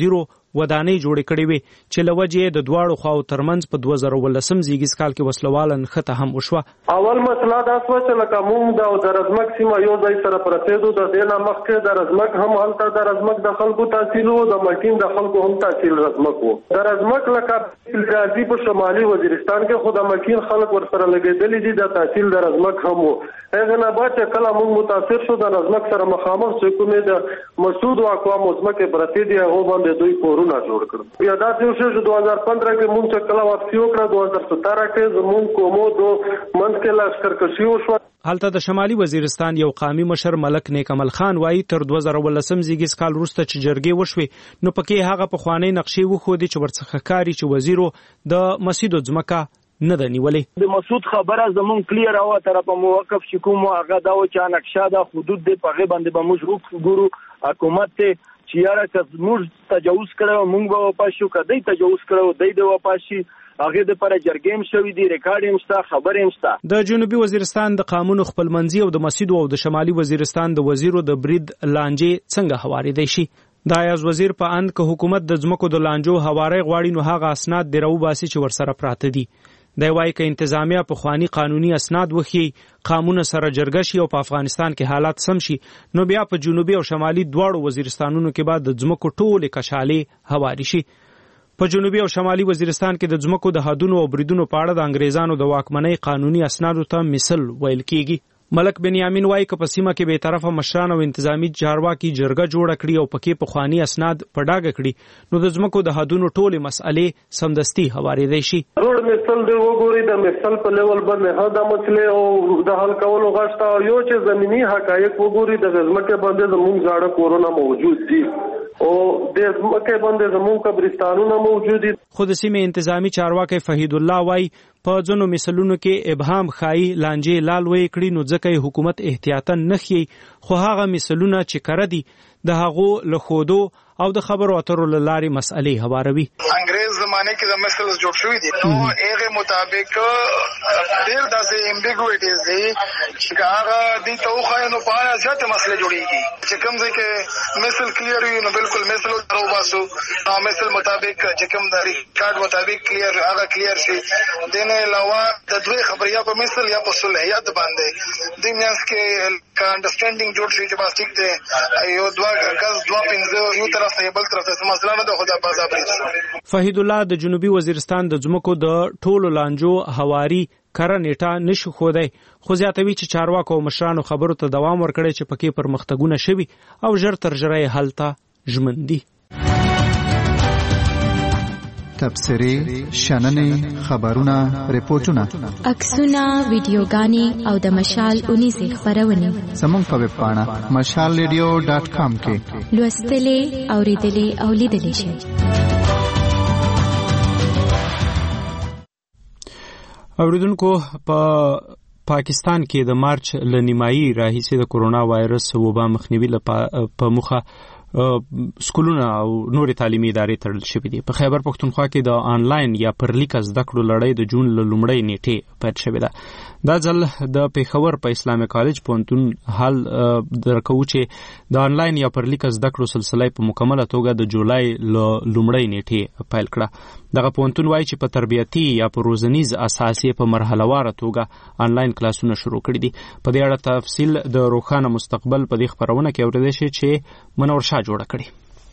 ودانۍ جوړې کړې وې چې له وجې د دواړو خواو ترمنځ په 2019 زیږیز کال کې وسلواله نښته هم وشوه. اول مسله دا شوه چې لکه موږ د رزمک سیمه یو ځای سره پرتې دو، د دې نه مخکې د رزمک هم هلته د رزمک د خلکو تحصیل و، د ملټین د خلکو هم تحصیل رزمک و. د رزمک لکه راځي په شمالي وزیرستان کې خو د ملټین خلک ورسره لګېدلي دي، د تحصیل د رزمک هم و. هغه نه بعد چې کله موږ متاثر شو د رزمک سره مخامخ چې کومې د مسعود او اقوام ځمکې پرتې دي هغه باندې دوی کورونه جوړ کړل. بیا دا چې 2015 کې موږ چې کله واپسی وکړه 2017 کې زموږ کومو دو منځ کې لشکرکشي وشوه. هلته د شمالي وزیرستان یو قومي مشر ملک نیک عمل خان وایي تر 2019 زیږیز کال وروسته چې جرګې وشوې نو پکې هغه پخوانۍ نقشې وښودې چې ورڅخه ښکاري چې وزیرو د مسیدو ځمکه نه ده نیولې. د مسعود خبره زمونږ کلیر او طرفه موقف چې کوم هغه دا و چې نقشه د حدود د پغه باندې به موږ ګورو حکومت ته چې یاره که موږ تجاوز کړو موږ به واپس شو، کدی تجاوز کړو دی به واپس شي. هغه د پر جرګې شوې دي، ریکارډ هم شته، خبر هم شته. د جنوبي وزیرستان د قانون خپلمنځي او د مسیدو او د شمالي وزیرستان د وزیرو د برید لانجې څنګه هوارېدای شي؟ د ایاز وزیر په اند که حکومت د ځمکو د لانجو هواري غواړي نو هغه اسناد دی راوباسي چې ورسره پراته دي. دی وایي که انتظامیه پخواني قانوني اسناد وښیي، قانون سره جرګه شي او په افغانستان کې حالات سم شي نو بیا په جنوبي او شمالي دواړو وزیرستانونو کې به د ځمکو ټولې کشالې هواري شي. په جنوبي او شمالي وزیرستان کې د ځمکو د حدونو او بریدونو په اړه د انګریزانو د واکمنۍ قانوني اسنادو ته مثل ویل کیږي. ملک بنیامین وایي که په سیمه کې به طرفه مشران او انتظامی چارواکي جرګه جوړه کړي او پکې پخواني اسناد په ډاګه کړي نو د ځمکو د حدونو ټولې مسئلې سمدستي هوارېدای شي. روډ مثل دی وګوري د مثل په لیول باندې هدا مسلې او د حل کولو غشته یو چې زمینی حقایق وګوري د ځمکې باندې زموږ زاړه کورونه موجود دي او د ځمکې باندې زموږ قبرستانونه موجود دي. خو د سیمې انتظامی چارواکي فهید الله وایي په ځینو مثالونو کې ابهام ښایي لانجې لال وی کړي نو ځکه حکومت احتیاطاً نه ښیي، خو هغه مثالونه چې کړه دي د هغو له ښودو او د خبرو اترو له لارې مسئلې هواروي. انګریز زمانه کې د مثل جوړ شوی دي نو هغه مطابق ډېر داسې امبیګویټیز دي چې هغه د توخه نو په اړه ځکه مسله جوړیږي چې کوم ځکه مثل کلیر وي نو بالکل مثل او باسو نو مثل مطابق چې کوم د ریکارډ مطابق کلیر هغه کلیر شي. دنه علاوه د دوی خبریا په مثل یا په صلحیت باندې د میانس کې انډرسټانډینګ جوړ شي چې بس ټیک ته یو دوا غز دوا پنځه یو طرف ته بل طرف ته مسله نه ده خو دا بازار پریږدي. فهید الله د جنوبي وزیرستان د ځمکو د ټولو لانجو هواري کره نیټه نشو خودای، خو زیاتوي چې چارواکو او مشرانو خبرو ته دوام ورکړي چې پکې پرمختګونه شوي او ژر تر ژره یې حل ته ژمن دي. تبصرې، شننې، خبرونه، ریپورتونه، عکسونه، ویډیوګانې او د مشال اونیزې خپرونې زموږ په ویب پاڼه mashalradio.com کې لوستلې، اوریدلې او لیدلې شئ. اوریدونکو په پاکستان کې د مارچ له نیمایي راهیسې د کورونا وایرس وبا مخنیوي په موخه سکولونه او نورې تعلیمي ادارې تړل شوې دي. په خیبر پښتونخوا کې د آنلاین یا پرلیک زده کړو لړۍ د جون له لومړۍ نیټې پیل شوې ده. دا ځل د پیښور په اسلامي کالج پوهنتون حال درکوو چې د آنلاین یا پرلیک زده کړو سلسله په مکمله توګه د جولای له لومړۍ نیټې پیل کړه. دغه پوهنتون وایي چې په تربیتي یا په روزنیز اساس یې په مرحلهواره توګه آنلاین کلاسونه شروع کړي دي. په دې اړه تفصیل د روښانه مستقبل په دې خپرونه کې اورېدای شئ چې منور شاه جوړه کړي.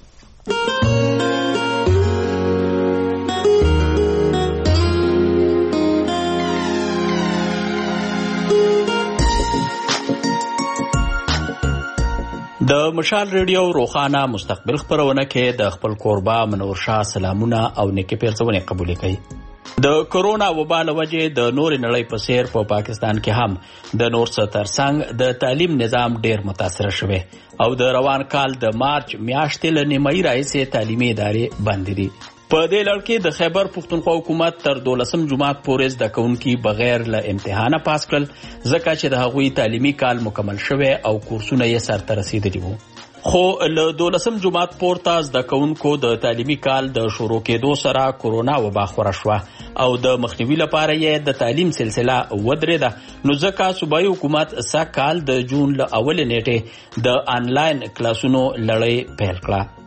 د مشال ریډیو روښانه مستقبل خپرونه کې د خپل کوربه منور شاه سلامونه او نیکي پیرزونې قبول کړي. د کرونا وبا له وجې د نور نړۍ په څیر په پاکستان کې هم د نور څه ترڅنګ د تعلیم نظام ډیر متاثر شوی او د روان کال د مارچ میاشتې له نیمایي راهیسې تعلیمي ادارې بند دي. په دې لړ کې د خیبر پښتونخوا حکومت تر 12 جماعت پورې زده کوونکي بغیر له امتحانه پاس کړل ځکه چې د هغوی تعلیمي کال مکمل شوی او کورسونه یې سرته رسیدلي وو. خو له 12 جماعت پورته زده کوونکو د تعلیمي کال د شروع کېدو سره کورونا وبا خوره شوه او د مخنیوي لپاره یې د تعلیم سلسله ودرېده. نو ځکه صوبایي حکومت سږ کال د جون له اولې نیټې د آنلاین کلاسونو لړۍ پیل کړه.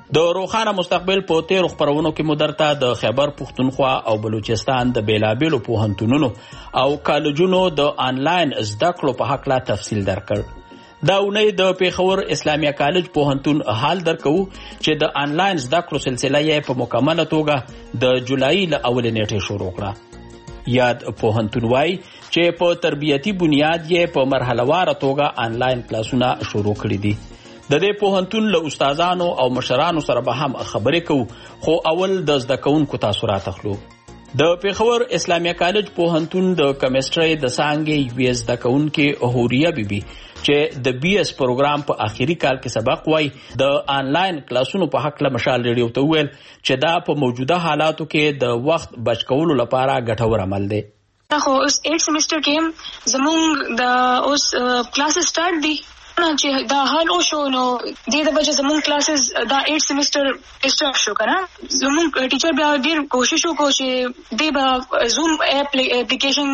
د روښانه مستقبل په تیرو خپرونو کې مو درته د خیبر پښتونخوا او بلوچستان د بیلابیلو پوهنتونونو او کالجونو د آنلاین زده کړو په هکله تفصیل درکړ. دا اونۍ د پیښور اسلامیه کالج پوهنتون حال درکو چې د آنلاین زده کړو سلسله یې په مکمله توګه د جولای له اولې نیټې شروع کړه. یاد پوهنتون وایي چې په تربیتي بنیاد یې په مرحلهواره توګه آنلاین کلاسونه شروع کړي دي. د دې پوهنتون له استادانو او مشرانو سره به هم خبرې کوو، خو اول د زده کوونکو تاثرات اخلو. د پیښور اسلامیه کالج پوهنتون د کیمستري د څانګې یوې زده کوونکې حوریه بیبي چې د بي اس پروګرام په آخري کال کې سبق وای د آنلاین کلاسونو په حق له مشال ریډیو ته ویل چې دا په موجوده حالاتو کې د وخت بچ کولو لپاره ګټور عمل دی. خو اوس 8 سیمستر کې زمونږ د اوس کلاسز سٹارټ دي چې دا حال وشو نو دې د وجه زمونږ کلاسز دا 8 سیمستر سٹارټ شو کنه. زمونږ ټیچر بیا ډیر کوشش وکړو چې دې به زوم اپلیکیشن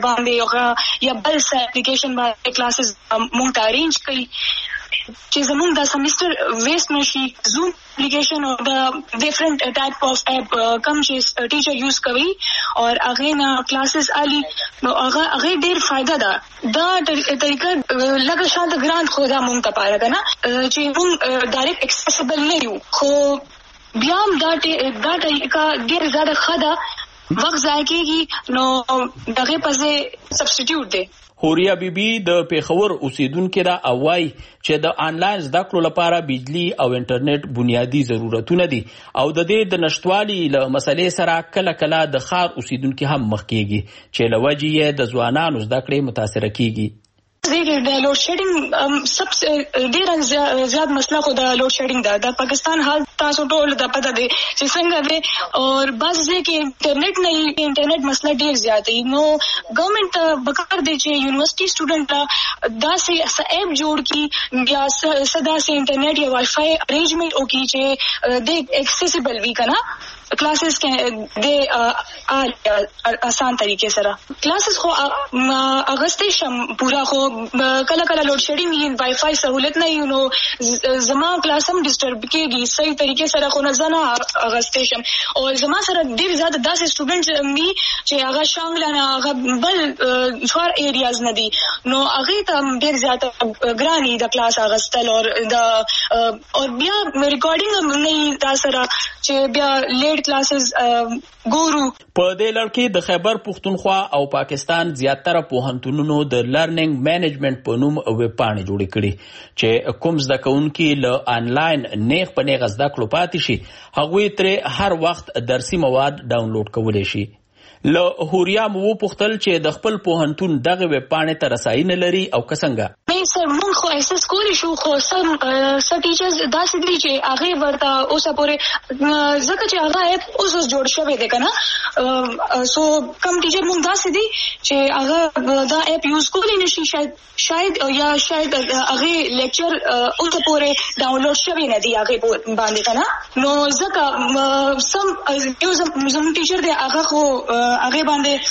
باندې یا بل څه اپلیکیشن باندې کلاسز مونږ ته ارینج کړي چې زمونږ دا سیمستر ویسٹ نشي. زوم اپلیکیشن او د ډیفرنٹ ټایپ اف اپ کم چې ټیچر یوز کوي او هغه نه کلاسز علي نو هغه ډیر فائدہ ده. دا طریقه لکه شاته ګرانت خو دا مونږ ته پاره ده نه چې مونږ ډایرکټ اکسیسیبل نه یو، خو بیا هم دا طریقه ډیر زیاده ښه ده، وخت ضایع کېږي نو دغه پسې سبسټیټیوټ دی. حوریه بیبي د پیښور اوسیدونکې ده او وایي چې د آنلاین زده کړو لپاره بجلی او انټرنیټ بنیادی ضرورتونه دي او د دې د نشټوالي له مسلې سره کله کله د ښار اوسیدونکي هم مخ کېږي چې له وجې یې د ځوانانو زده کړې متاثره کېږي. د لوډ شیډینګ سب ډیر زیات مسله خو د لوډ شیډینګ ده. د پاکستان حال تاسو ټول د پته دی چې څنګه دی او بعض ځای کې انټرنیټ نه انټرنیټ مسله ډیر زیات دی. نو ګورنمنت بکار دی چې یونیورسيټي سټوډنټ لا داسې اپ جوړ کی یا صدا سے انټرنیټ یا وائی فائی ارینجمنٹ وکړي چې د ایکسیسیبل وي کنه کلاسز کې د آسان طریقې سره کلاسز خو اغستې شم پورا، خو کله کله لوډ شیډینګ وي، وائی فائی سہولت نه وي نو زما کلاس هم ډسټرب کېږي صحیح طریقې سره، خو نه زنه اغستې شم. او زما سره ډېر زیاته داسې سټوډنټ وي چې هغه شانګله نه هغه بل څوار ایریاز نه دي نو هغې ته ډېر زیاته ګران وي د کلاس اغستل او بیا ریکارډینګ هم نه وي دا سره چې بیا لیټ کلاسز ګورو. په دې لړ کې د خیبر پښتونخوا او پاکستان زیاتره پوهنتونونو د لرننګ مینجمنت په نوم ویب پاڼې جوړې کړي چې کوم زده کوونکي له آنلاین نیغ په نیغه زده کړو پاتې شي هغوی ترې هر وخت درسي مواد ډاونلوډ کولی شي. له حوریا مو وپوښتل چې د خپل پوهنتون دغه ویب پاڼې ته رسایي نه لري او که څنګه. سر مونږ خو احساس کولی شو، خو سر ټیچرز داسې دي چې هغې ورته اوسه پورې ځکه چې هغه اپ اوس جوړ شوی دی که نه، سو کم ټیچر مونږ داسې دي چې هغه دا اپ یوز کولی نه شي شاید هغې لیکچر اوسه پورې ډاونلوډ شوی نه دی هغې باندې که نه. نو ځکه سم یو زموږ ټیچر دی هغه خو هغې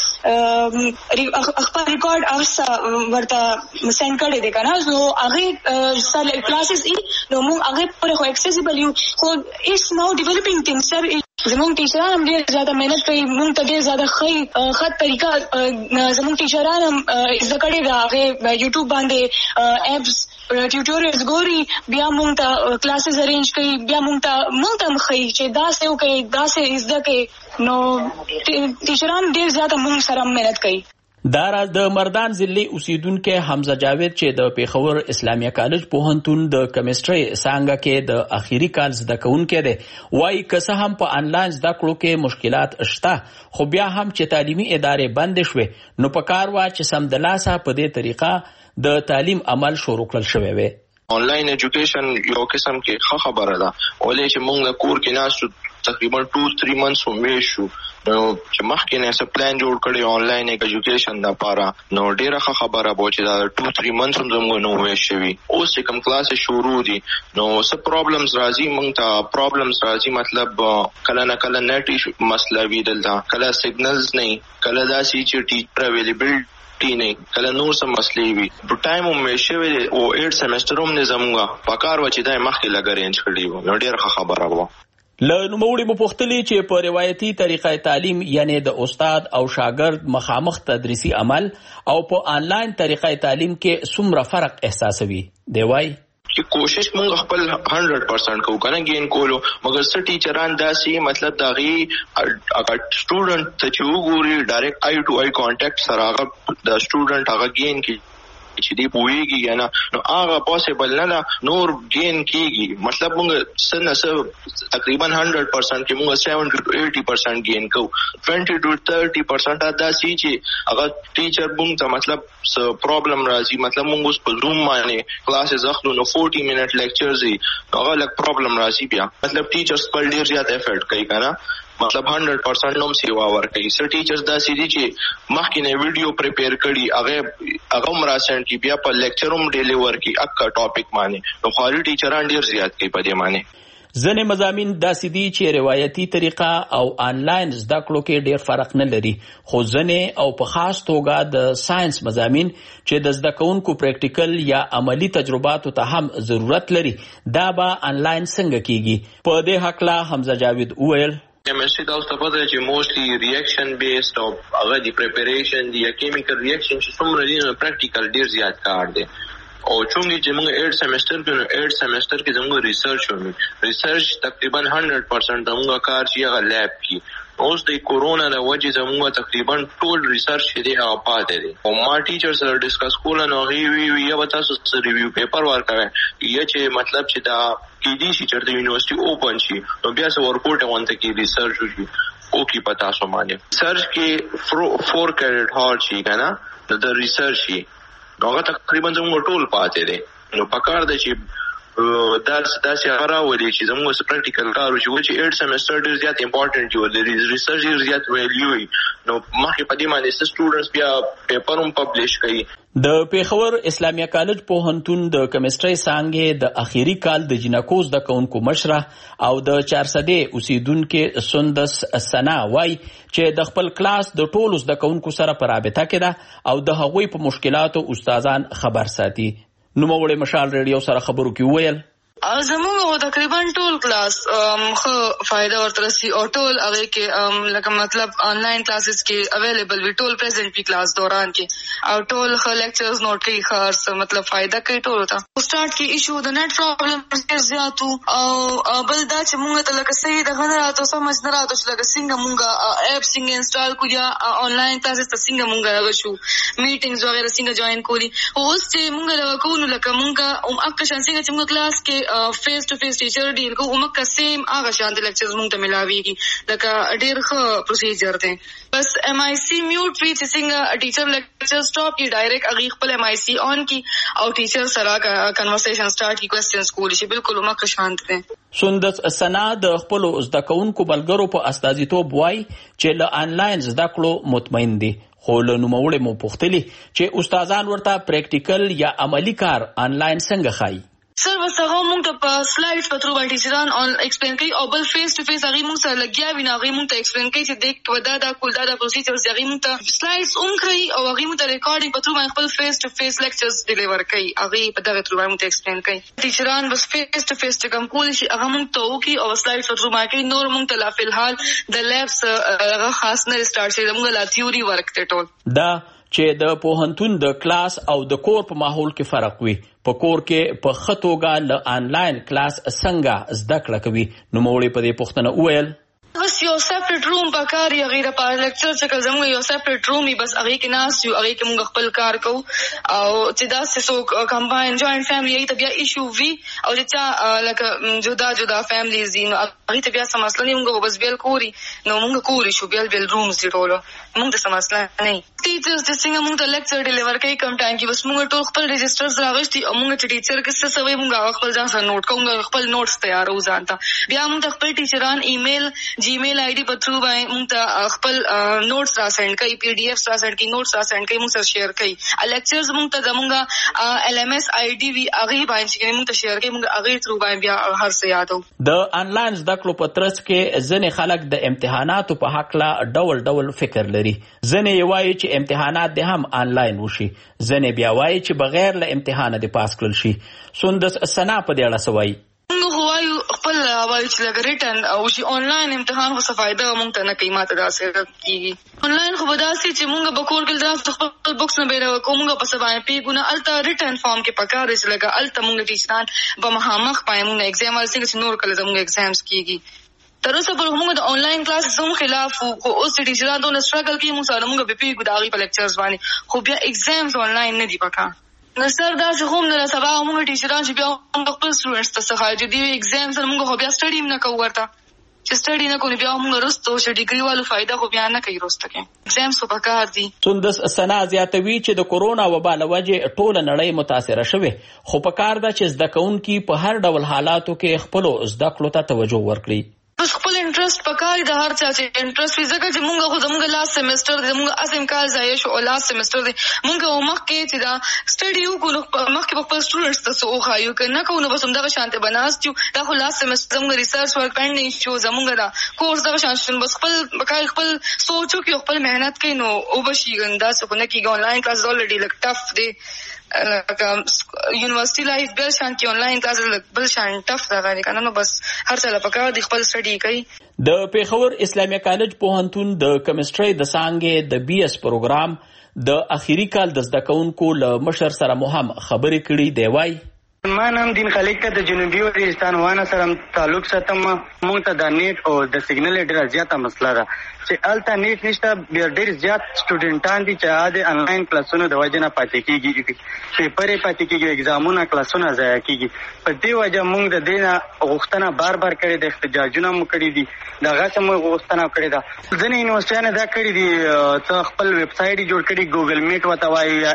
باندې خپل ریکارډ هر ورته سینډ کړی دی که نه، نو هغې کلاسز نو موږ هغې پورې خو اکسیسیبل یو، خو اټس ناو ډیولپینګ تھنګ سر. زموږ ټیچران هم ډېر زیاته محنت کوي، موږ ته ډېر زیاته ښه طریقه زموږ ټیچران هم زده کړې ده، هغې یوټیوب باندې ایپس ټیوټوریلز ګوري، بیا موږ ته کلاسز ارینج کوي، بیا موږ ته هم ښیي چې داسې وکړئ داسې زده کړئ. نو ټیچران ډېر زیاته موږ سره محنت کوي. دا راز د مردان ضلعي اوسیدونکي حمزه جاوید چې د پیښور اسلامیه کالج پوهنتون د کیمستري څانګه کې د اخیری کال زده کوونکی دی، وایي که څه هم په آنلاین زده کړو کې مشکلات شته، خو بیا هم چې تعلیمي ادارې بندې شوې نو پکار وه چې سمدلاسه په دې طریقه د تعلیم عمل شروع کړل شوی وی. آنلاین ایجوکیشن یو قسم کې ښه خبره ده، ولې چې موږ د کور کې ناستو تقریبا 2-3 منث هم ویش شو، نو چې مخکې نه څه پلان جوړ کړی آنلاین ایجوکیشن دپاره نو ډېره ښه خبره به چې دا 2-3 منث هم زموږ نه ویش شوي. اوس چې کوم کلاسې شروع دي نو څه پرابلمز راځي، موږ ته پرابلمز راځي، مطلب کله نه کله نیټ مسله وي دلته، کله سیګنلز نه، کله داسې چې ټیچر اویلیبل چھٹی نه کله نور سم مسلې وي په ټایم مې شوی او 8 سیمستر هم نظمغه پکار و چې دای مخکې لګرینج کړی و نو ډیر خبره و. له نوموړي مو پوښتلي چې په روایتي طریقه تعلیم یعنی د استاد او شاګرد مخامخ تدریسي عمل او په آنلاین طریقه تعلیم کې څومره فرق احساسوي. دی وایي چې کوشش مونږ خپل 100% کوو کنه ګین کولو مګر څه ټیچران داسې مطلب داغي اگر سټوډنټ ته چې وګوري ډایرکټ آی ټو آی کانټیکټ سره هغه د سټوډنټ هغه ګین کی چې دی پوېږي یا نه نو هغه پوسیبل نه نور ګین کیږي مطلب موږ سره تقریبا 100% کې موږ 70 to 80% ګین کوو 20 to 30% دا سي چې هغه ټیچر موږ ته مطلب څه پرابلم راځي مطلب موږ اوس په زوم باندې کلاسز اخلو نو 40 منټ لیکچرز هغه لک پرابلم راځي بیا مطلب ټیچرز پر ډیر زیات افورت کوي کنه مطلب 100% نوم سیوا ورکړي. سر ټیچرز دا سړي چې مخکې نه ویډیو پریپیر کړي هغه مراسم کې بیا په لیکچر هم ډیلیور کی اکا ټاپک باندې نو خاري ټیچران ډیر زیات کوي په دې باندې. ځنې مضامین داسې دي چې روایتي طریقه او آنلاین زده کړو کې ډیر فرق نه لري خو ځنې او په خاص توګه د ساينس مضامین چې د زده کوونکو پریکټیکل یا عملی تجرباتو ته هم ضرورت لري دا به آنلاین څنګه کیږي. په دې حق لا حمزه جاوید وویل کیمستري دا اوس پته چې موستلی ریاکشن بیسډ او هغه دی پریپریشن دی یا کیمیکل ریاکشن چې څومره دی پریکټیکل ډیر زیات کار دی او چونګې چې موږ 8 سیمستر کې 8 سیمستر کې زموږ ریسرچ وکړو ریسرچ تقریبا 100% زموږ کار چې هغه لیب کې اوس د کورونا د وجې زموږ تقریبا ټول ریسرچ دی هغه پاتې دی او ما ټیچر سره ډیسکس کول نو وی یا تاسو سره ریویو پیپر ورکوي یا چې مطلب چې دا کې دي چې د یونیورسيټي اوپن شي نو بیا څو ورکوټ وانته کې ریسرچ وشي او کې پتا سو باندې سرچ کې 4 کریډټ هار شي کنه د ریسرچ شي هغه تقریبا زموږ ټول پاتې دي نو پکار دی چې دا هغه راولي چې زموږ پریکټیکل کار چې 8 سیمستر ډیر زیات امپورټنت دی د ریسرچ ډیر زیات ویلیو نو مخکې په دې باندې سټوډنټس بیا پیپر هم پبلش کوي. د پیښور اسلامیه کالج پوهنتون د کیمستري څانګې د اخیری کال د جنکوز د کونکو مشره او د 400 اوسیدونکو سندس سنا وای چې د خپل کلاس د ټولو د کونکو سره په رابطه کې ده او د هغوی په مشکلاتو استادان خبر ساتي. نوموړی مشال ریډیو سره خبرو کې ویل زموږ تقریبا ټول کلاس خو فائدہ ورته رسي او ټول هغه کې لکه مطلب آنلاین کلاسز کې اویلیبل وی ټول پریزنٹ پی کلاس دوران کې او ټول خو لیکچرز نوٹ کوي خاص مطلب فائدہ کوي ټول ته سٹارټ کې ایشو د نت پرابلم ډیر زیاتو او بل دا چې موږ ته لکه صحیح د غن راته سمجھ نه راته چې لکه څنګه موږ اپ څنګه انسټال کو یا آنلاین کلاسز ته څنګه موږ راغشو میټینګز وغیرہ څنګه جوائن کولی اوس چې موږ راکوو لکه موږ اکه شان څنګه چې موږ کلاس کې فیس ټو فیس ټیچر ډیل کو عمر سیم هغه شان د لیکچرز مونږ ته ملاويږي لکه ډیر ښه پروسیجر دی بس ایم آی سی میوټ وی چې څنګه ټیچر لیکچر سٹاپ کی ډایرکټ اغه خپل ایم آی سی آن کی او ټیچر سره کنورسیشن سٹارټ کی کوېسچنز کولی شي بالکل عمر شانت دی. سندس سنا د خپل زده کوونکو بلګرو په استازیتوب وای چې له آنلاین زده کړو مطمئن دي خو له نوموړي مو پوښتلي چې استادان ورته پریکټیکل یا عملی کار آنلاین څنګه خای. سر بس هغه مونږ ته په سلایډز په تھرو باندې ټیچران اون ایکسپلین کوي او بل فیس ټو فیس هغه مونږ سره لګیا وینا هغه مونږ ته ایکسپلین کوي چې دیک ودا دا کول دا پروسیجرز هغه مونږ ته سلایډز اون کوي او هغه مونږ ته ریکارډینګ په تھرو باندې خپل فیس ټو فیس لیکچرز ډیلیور کوي هغه په دغه تھرو باندې مونږ ته ایکسپلین کوي ټیچران بس فیس ټو فیس چې کوم کول شي هغه مونږ ته وکي او سلایډز په تھرو باندې نور مونږ ته لا فلحال د لیبس هغه خاص نه سٹارټ شي مونږ لا تھیوري ورک ته ټول دا چې د پوهنتون د کلاس او د کور په ماحول کې فرق وي په کور کې په خطوګه ل آنلاین کلاس څنګه زده کړه کوي نوموړي په دې پوښتنه وویل بس یو سپریټ روم پکار یا غیر په لیکچر چې زموږ یو سپریټ روم بس هغه کې ناس یو هغه کې موږ خپل کار کوو او چې دا څه کمباین جوائنٹ فیملی ای ته بیا ایشو وی او چې لکه جدا جدا فیملیز دي نو هغه ته بیا سم مسله نه موږ بس بیل کوری نو موږ کولی شو بیل رومز دي ټول موږ ته سم مسله نه ټیچرز د څنګه موږ ته لیکچر ډیلیور کوي کم ټایم کې بس موږ ټول خپل رجسٹرز راغشتي او موږ چې ټیچر کې څه سوي موږ خپل ځان سره نوٹ کوو خپل نوټس تیارو ځانته بیا موږ خپل ټیچران ایمیل جیمیل آئی ڈی په تھرو باندې موږ ته خپل نوټس را سند کوي پی ډی ایفز را سند کوي نوټس را سند کوي موږ سره شیر کوي لیکچرز موږ ته زموږه ال ام ایس آئی ڈی وی هغه باندې موږ ته شیر کوي موږ هغه تھرو باندې بیا هر څه یادو. د آنلاین زده کړو په ترڅ کې ځینې خلک د امتحاناتو په حق لا ډول ډول فکر لري ځینې وایي چې چې امتحانات د هم آنلاین وشي. ځنې بیا وایي چې بغیر له امتحانه د پاس کړل شي. سندس سنا په دې اړه څه وایي؟ موږ وایو خپل وایو چې لکه ریټن او چې آنلاین امتحان خو څه فایده موږ ته نه کوي. ماته داسې کېږي آنلاین خو به داسې چې موږ به کور کې داسې خپل بکس نه به راوکو موږ په سبا پیګو نه الته ریټن فارم کې پکار دی چې لکه الته موږ ټیچران به مخامخ پای موږ ایگزام ورسې چې نور کله زموږ ایگزامز کېږي. تر اوسه پر موږ د آنلاین کلاس زموږ خلاف خو اوس ټیچران دونه سټرګل کوي موږ سره موږ به پیګو د هغې په لیکچرز باندې خو بیا ایگزامز آنلاین نه دي پکار. نو سر داسې خو هم نه سبا موږ ټیچران چې بیا موږ خپل سټوډنټس ته څخه چې دوی ایگزام سره موږ خو بیا سټډي نه کوو ورته چې سټډي نه کوو بیا موږ رستو چې ډیګري والو فایده خو بیا نه کوي رسته کې ایگزام څه پکار دي. سندس سنا زیاتوي چې د کورونا وبا له وجې ټوله نړۍ متاثره شوې خو پکار ده چې زده کوونکي په هر ډول حالاتو کې خپلو زده کړو ته توجه ورکړي. بس خپل انټرست پکاري د هر چا چې انټرست وي ځکه چې مونږ خو زمونږ لاست سیمسټر دی زمونږ اسیم کال ځای شو او لاست سیمسټر دی مونږ مخکې چې دا سټډي وکړو مخکې خپل سټوډنټس ته څه وښایو که نه کوو نو بس همدغه شانتې به ناست یو. دا خو لاست سیمسټر زمونږ ریسرچ ورک پینډینګ شو زمونږ دا کورس دغه شان شو بس خپل پکاري خپل سوچ وکړي خپل محنت کوي نو وبشي داسې خو نه کېږي. آنلاین کلاس الریډي لږ ټف دی یونیورسيټي لایف بل شان کې آنلاین کلاس بل شان ټف دغه دی کنه نو بس هر څه لپاره د خپل سټډي کوي. د پیښور اسلامي کالج پوهنتون د کیمستري د څانګې د BS پروګرام د اخیری کال د زده کوونکو له مشر سره مو هم خبرې کړې دی. وایي ما نام دین خلیق ته د جنوبي وزیرستان وانه سره تعلق ساتم. مونږ ته د نیټ او د سیګنل ډیره زیاته مسله ده چې الته نیټ نشته بیا ډیر زیات سټوډنټان دي چې د آنلاین کلاسونو د وجه نه پاتې کیږي پیپرې پاتې کیږي ایگزامونه کلاسونه ضایع کیږي. په دې وجه مونږ د دې نه غوښتنه بار کړې د احتجاجونه مو کړي دي دغه څه مو غوښتنه کړې ده. ځینې یونیورسټیانو دا کړي دي څه خپل ویب سایټ جوړ کړي ګوګل میټ ورته وایي یا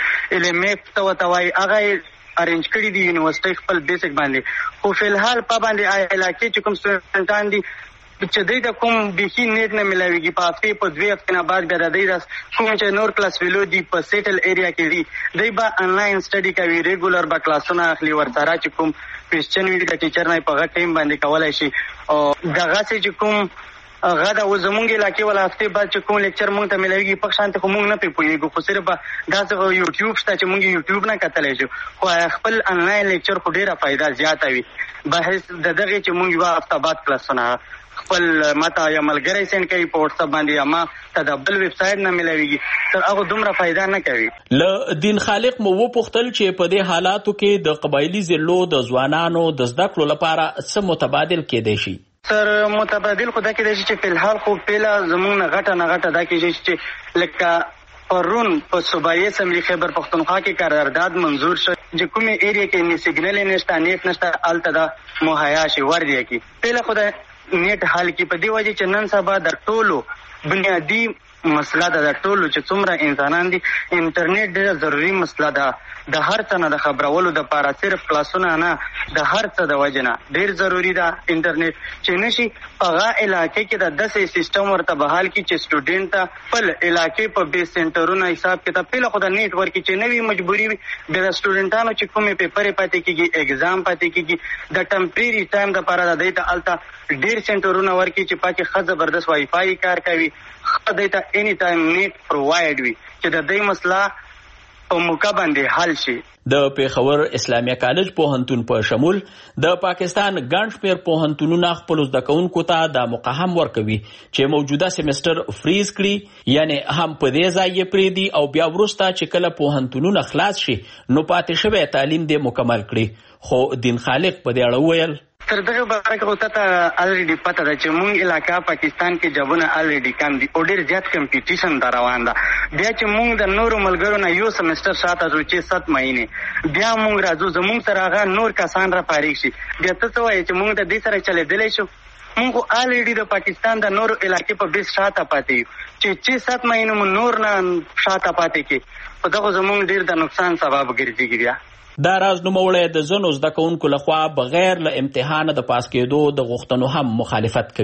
LM ته ورته وایي هغه ارینج کړي دي یونیورسيټي خپل بیسک باندې خو فی الحال په باندې علاقې چې کوم سټوډنټان دي چې دوی ته کوم بيخي نیټ نه ملاويږي په هفته په 2 هفته نه بعد بیا د دوی کوم چې نور کلاس ویلو دي په سیټل ایریا کې دي دوی به آنلاین سټډي کوي ریګولر به کلاسونه اخلي ورسره چې کوم کوېسچن وي د ټیچر نه په غټ ټایم باندې کولای شي او دغه چې کوم غدا و زمونږ علاقې ولا هفته بعد چې کوم لیکچر مونږ ته ملويږي په شانت خو مونږ نه پوهیږو خو صرف دا څه یوټیوب شته چې مونږ یوټیوب نه کتلای شو خو خپل آنلاین لیکچر خو ډیره فائدہ زیاته وي بحث دغه چې مونږ یو هفته بعد کلاسونه خپل ماته یا ملګری سند کوي په واتس اپ باندې اما ته د بل ویب سایټ نه ملويږي تر هغه دومره فائدہ نه کوي. ل دین خالق مو وپوښتل چې په دې حالاتو کې د قبایلی ضلعو د ځوانانو د زده کړو لپاره څه متبادل کېدای شي؟ سر متبادل خو دا کېدای شي چې په الحال خو پیله زمونږ نه غټه دا کېږي چې لکه پرون په صوبایي اسمبلی خیبر پختونخوا کې قرارداد منظور شو چې کومې ایریا کې نه سیګنل نشته نیټ نشته الته دا مهیا شي وردی کې پیله خو دا نیټ حل کې په دی وجه چې نن سبا د ټولو بنیادی مسله ده د ټولو چې څومره انسانان دي انټرنیټ ډېره ضروري مسله ده د هر څه نه د خبرولو د پاره صرف کلاسونه نه د هر څه د وجه نه ډېر ضروري ده انټرنیټ چې نشي هغه علاقې کې د داسې سیستم ورته بحال کی چې سټوډنټ ته خپل علاقې په بیس سنټرونو حساب کې ته پیله خو د نیټ ورکې چې نوی مجبوري وي بیا د سټوډنټانو چې کومې پیپرې پاتې کېږي ایگزام پاتې کېږي د ټمپرري ټایم دپاره د دوی ته هلته ډېر سنټرونه ورکړي چې پکې ښه زبردست وای فای کار کوي ښه دوی ته اني ټایم نیټ پرووایډ وي چې د دوی مسله په موقع باندې حل شي. د پیښور اسلامي کالج پوهنتون په شمول د پاکستان ګڼ شمېر پوهنتونونه خپلو زده کوونکو ته د مقام ورکوي چې موجوده سیمسټر فریز کړي یعنی هم په دې ځای یې پرېږدي او بیا وروسته چې کله پوهنتونونه خلاص شي نو پاتې شوی تعلیم دې مکمل کړي. خو دین خالق په دې اړه وویل تر دغه باره کې اوس ته الریډي پته ده چې مونږ علاقه پاکستان کې جوونه الریډي کم دي او ډېر زیات کمپټیشن دا روان ده بیا چې مونږ د نورو ملګرو نه یو سمسټر شاته ځو چې 7 مهینې بیا مونږ راځو زمونږ سره هغه نور کسان را فارغ شي بیا ته څه وایې چې مونږ د دې سره چلېدلی شو مونږ الریډي د پاکستان د نورو علاقې په بیس شاته پاتې یو چې 7 مهینې مو نور نه شاته پاتې کې په دغه زمونږ ډېر د نقصان سبب ګرځېږي. بیا دا راز نوموړی د ځینو زده کوونکو لخوا بغیر له امتحانه د پاس کېدو د غوښتنو هم مخالفت کوي.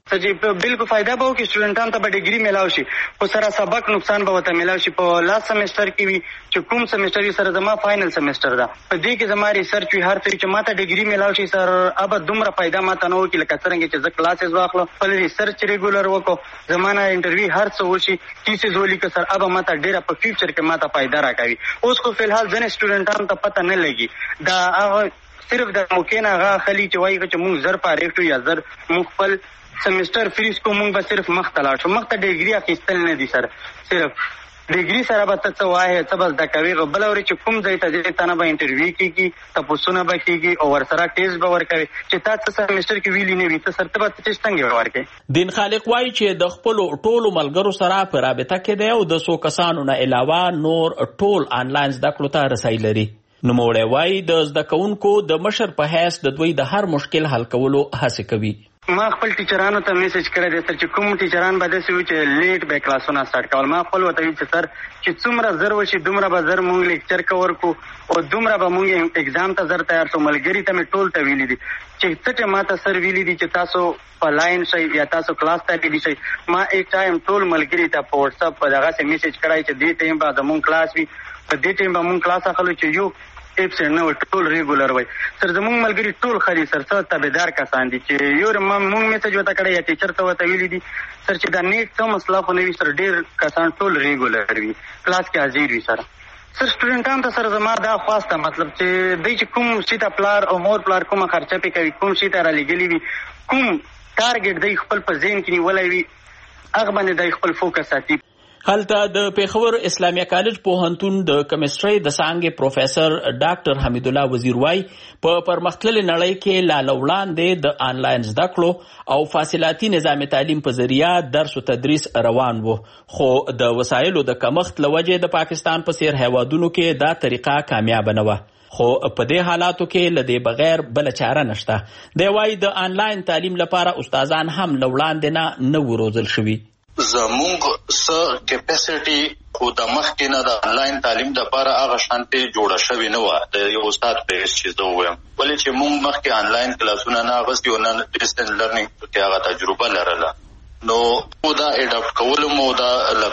چې بالکل فائدہ به وکړي سټوډنټانو ته به ډیګري میلاو شي خو سره سبق نقصان به ورته میلاو شي. په لاست سمیسټر کې وي چې کوم سمیسټر یې سره زما فائنل سمیسټر ده په دې کې زما ریسرچ وي هر څه چې ماته ډیګري میلاو شي سر اب دومره فائدہ ماته نه وکړي لکه څنګه چې زه کلاسز واخلم خپل ریسرچ ریګولر وکړو زمانه انټرویو هر څه وشي تیسیز ولیکه سر اب ماته ډیره په فیوچر کې ماته فائدہ راکوي. اوس خو فلحال ځنې سټوډنټانو ته پته نه لګي دا هغه صرف د موکین هغه خلی چې وایي چې موږ زر پاریښتو یا زر موږ خپل سمیسټر فریز کو موږ به صرف مخ ته لاړ شو مخ ته ډیګري اخیستل نه دي سر صرف ډیګري سره به ته څه وایې څه به زده کوې بله ورځ چې کوم ځای ته ځې تا نه به انټرویو کېږي تپوسونه به کېږي او ورسره ټیسټ به ورکوي چې تا څه سمیسټر کې ویلي نه وي ته سر ته به ټیسټ څنګه ورکوې. دین خالق وایي چې د خپلو ټولو ملګرو سره په رابطه کې دی او د څو کسانو نه علاوه نور ټول آنلاین زده کړو ته رسۍ لري. نوموړی وایي د زده کوونکو د مشر په حیث د دوی د هر مشکل حل کولو هڅې کوي. ما خپل ټیچرانو ته میسج کړی دی سر چې کوم ټیچران به داسې وي چې لیټ به کلاسونه سټارټ کول ما خپل ورته ویل چې سر چې څومره زر وشي دومره به زر مونږ لیکچر کور کو او دومره به مونږ اگزام ته زر تیار شو. ملګري ته مې ټول ته ویلي دي چې څه چې ما ته سر ویلي دي چې تاسو په لاین شئ یا تاسو کلاس ته تللی شئ. ما ایک ټایم ټول ملګري ته په واتساپ په دغسې میسج کړی چې دې ټایم به زمونږ کلاس وي په دې ټایم به مونږ کلاس اخلو چې یو ایبسنټ نه وي ټول ریګولر وي. سر زمونږ ملګري ټول خري سر څه تابعدار کسان دي چې یو مونږ میسج ورته کړی یا ټیچر ته ورته ویلي دي سر چې دا نیټ څه مسله خو نه وي سر ډېر کسان ټول ریګولر وي کلاس کې حاضر وي. سر سټوډنټانو ته سر زما دا خواسته مطلب چې دوی چې کوم شي ته پلار او مور پلار کومه خرچه پې کوي کوم شي ته رالیږلي وي کوم ټارګېټ دوی خپل په ذهن کې نیولی وي هغه باندې دوی خپل فوکس ساتي. هلته د پیښور اسلامیه کالج پوهنتون د کیمستري د څانګې پروفیسر ډاکټر حمید الله وزیر وایي په پرمختللې نړۍ کې لا وړاندې د آنلاین زده کړو او فاصلاتي نظام تعلیم په ذریعه درس او تدریس روان وو خو د وسایلو د کمښت له وجې د پاکستان په څیر هیوادونو کې دا طریقه کامیاب نه وه خو په دې حالاتو کې له دې بغیر بل چاره نشته. دی وایي د آنلاین تعلیم لپاره استادان هم له وړاندې نه و روزل شوي. زمونږ څه کیپاسټي خو د مخکې نه د آنلاین تعلیم دپاره هغه شانتې جوړه شوې نه وه د یو استاد په حیث چې زه ووایم ولې چې موږ مخکې آنلاین کلاسونه نه اخیستي او نه ډسټنس لرنینګ کې هغه تجربه لرله نو دا اډاپټ کولو مو دا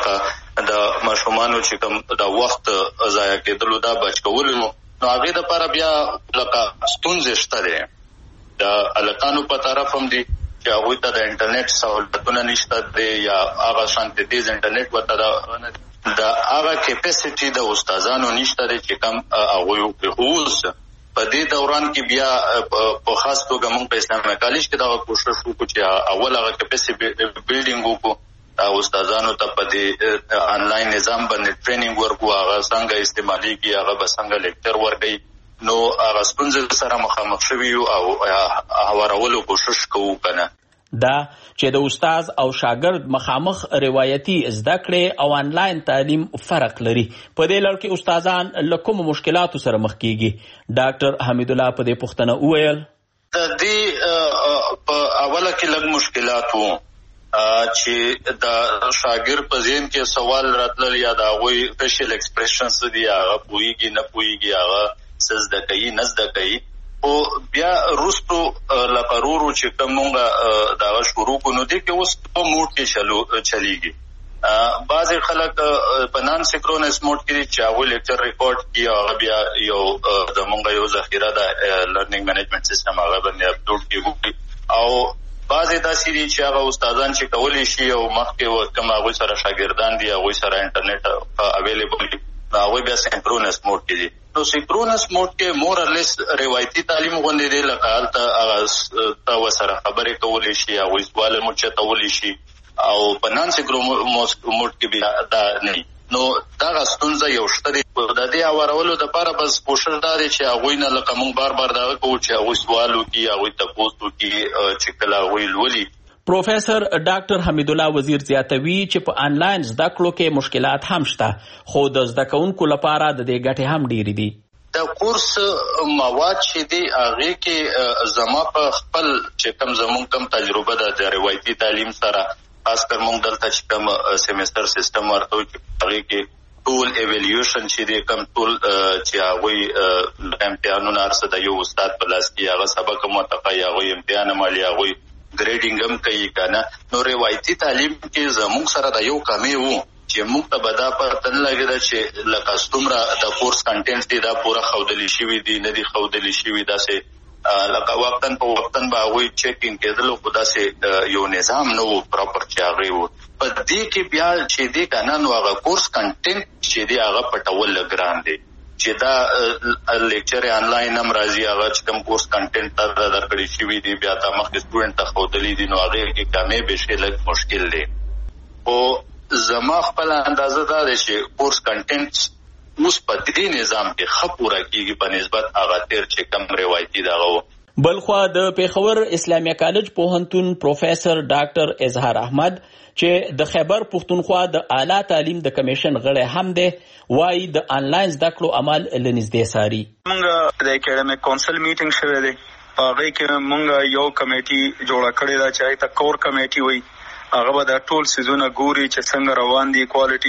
لکه د ماشومانو چې کوم د وخت ضایع کېدلو دا بچ کولو نو هغې دپاره بیا لکه ستونزې شته دی د هلکانو په طرف هم دي چې هغوی ته د انټرنیټ سهولتونه نشته دی یا هغه شانتې تیز انټرنیټ ورته د هغه کیپاسټي د استادانو نشته دی چې کوم هغوی اوس په دې دوران کې بیا په خاص توګه موږ په اسلامیه کالج کې دغه کوشش وکړو چې اول هغه کیپاسټي بلډینګ وکړو استادانو ته په دې آنلاین نظام باندې ټریننګ ورکړو هغه څنګه استعمالیږي هغه به څنګه لیکچر ورکوي نو هغه ستونزې سره مخامخ شوي یو او هوارولو کوشش کوو کنه. دا چې د استاد او شاګرد مخامخ روایتي زده کړې او آنلاین تعلیم فرق لري په دې لړ کې استادان له کومو مشکلاتو سره مخ کیږي. ډاکټر حمید الله په دې پوښتنه وویل د دې په اوله کې لږ مشکلات وو چې د شاګرد په ذهن کې سوال راتلل یا د هغوی فیشل ایکسپریشنز دي هغه پوهیږي نه پوهیږي هغه څه زده کوي نه زده کوي خو بیا وروستو لکه ورو ورو چې کوم مونږ دغه شروع کړو نو دې کې اوس په موډ کې چلیږي. بعضې خلک په نان سینکرونس موډ کې چې هغوی لیکچر ریکارډ کړي هغه بیا یو زمونږ یو ذخیره ده لرنینګ مینجمنټ سیسټم هغه باندې اپلوډ کړي او بعضې داسې دي چې هغه استادان چې کولی شي او مخکې کوم هغوی سره شاګردان دي هغوی سره انټرنیټ اویلیبل دي هغوی بیا سینکرونس موډ کې دي. نو سینکرونس موډ کې مور اور لیس روایتي تعلیم غوندې دی لکه هلته هغه ته ورسره خبرې کولی شي هغوی سوال هم چتولی شي او په نان سینکرونس موډ کې بیا دا نه نو دغه ستونزه یو شته دی. د دې هوارولو دپاره بس کوشش دا دی چې هغوی نه لکه موږ بار بار دغه کوو چې هغوی سوال وکړي هغوی تپوس وکړي چې کله هغوی لولي. پروفیسر ډاکټر حمید الله وزیر زیاتوي چې په آنلاین زده کړو کې مشکلات هم شته خو د زده کوونکو لپاره د دې ګټې هم ډېرې دي. د کورس مواد چې دی هغې کې زما په خپل چې کوم زمونږ کوم تجربه ده د روایتي تعلیم سره خاص کر موږ دلته چې کوم سیمستر سیسټم ورته وي چې هغې کې ټول ایویلیوشن چې دی کوم ټول چې هغوی امتحانونه هر څه د یو استاد په لاس کې هغه سبق هم ورته ښایي هغوی امتحان هم هغوی ګریډینګ هم کوي کنه. نو روایتي تعلیم کې زموږ سره د یو کمی وو چې موږ ته به دا پته نه لګېده چې لکه څومره د کورس کنټینټ دی دا پوره ښودلی شوي دي نه دي ښودلی شوي. داسې لکه وختن په وختن به هغوی چیکینګ کېدلو خو داسې یو نظام نه و پراپر چې هغې و. په دې کې بیا چې دی که نه نو هغه کورس کنټینټ چې دی هغه پټول لږ ګران دی چې دا لیکچر آنلاین هم راځي. هغه چې کوم کورس کنټینټ ته درکړی شوي دي بیا تا مخکې سټوډنټ ته ښودلی دي نو هغې کې کمې بیشې لږ مشکل دی. خو زما خپل اندازه دا دی چې کورس کنټینټ اوس په دې نظام کې ښه پوره کېږي په نسبت هغه تیر چې کم روایتي دغه و. بلخوا د پیښور اسلامیه کالج پوهنتون پروفیسر ډاکټر اظهار احمد چې د خیبر پښتونخوا د اعلی تعلیم د کمیشن غړی هم دی وایي د آنلاین زده کړو عمل له نږدې څاري. موږ د اکیډمیک کونسل میټینګ شوی دی په هغې کې موږ یو کمیټي جوړه کړې ده چې هغې ته کور کمیټي وایي. هغه به دا ټول سیزونه ګوري چې څنګه روان دي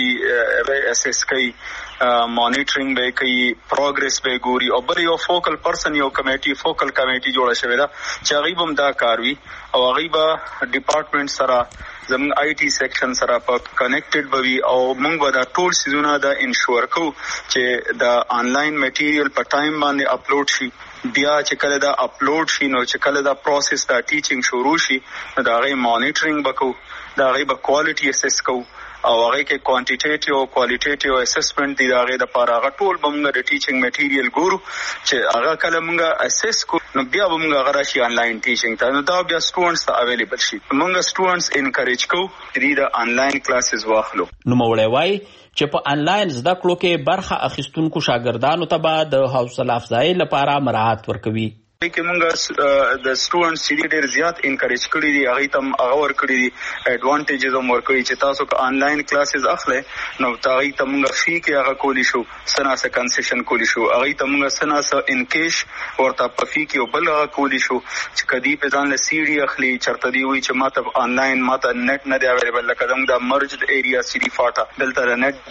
کوالټي اسیس کوي مانیټرینګ به کوي پروګرس به ګوري او بل یو فوکل پرسن یو کمیټي فوکل کمیټي جوړه شوې ده چې هغه به هم دا کار وي او هغه به ډپارټمنټ سره زموږ آی ټي سیکشن سره په کنیکټډ به وي او موږ به دا ټول سیزونه دا انشور کوو چې دا آنلاین میټیریل په ټایم باندې اپلوډ شي. بیا چې کله دا اپلوډ شي نو چې کله دا پروسس دا ټیچینګ شروع شي نو دا هغې مانیټرینګ به کوو دا هغې به کوالټي اسیس کوو او هغې کې کوانټیټیټیو او کوالټیټیو اسسمنټ دي د هغې دپاره هغه ټول به موږ د ټیچینګ میټیریل ګورو چې هغه کله موږ اسیس کړو نو بیا به موږ هغه راشي آنلاین ټیچینګ ته نو دا بیا سټوډنټس ته اویلیبل شي. موږ سټوډنټس انکریج کوو چې د آنلاین کلاسز واخلو. نوموړی وایي چې په آنلاین زده کړو کې برخه اخیستونکو شاګردانو ته به د حوصله افزایۍ لپاره مراعات ورکوي. کې موږ د سټوډنټس چې ډېر زیات انکریج کړي دي هغې ته هم هغه ورکړي دي اډوانټیجز هم ورکړي چې تاسو که آنلاین کلاسز اخلی نو هغې ته موږ فی کې هغه کولی شو څه ناسه کنسیشن کولی شو هغې ته موږ څه ناسه انکیش ورته په فی کې یو بل هغه کولی شو چې که دوی پې ځان له سی ډي اخلي چېرته دوی وایي چې ما ته آنلاین ما ته نیټ نه دی اویلیبل لکه زموږ دا مرجد ایریا سی ډي فاټه دلته د نیټ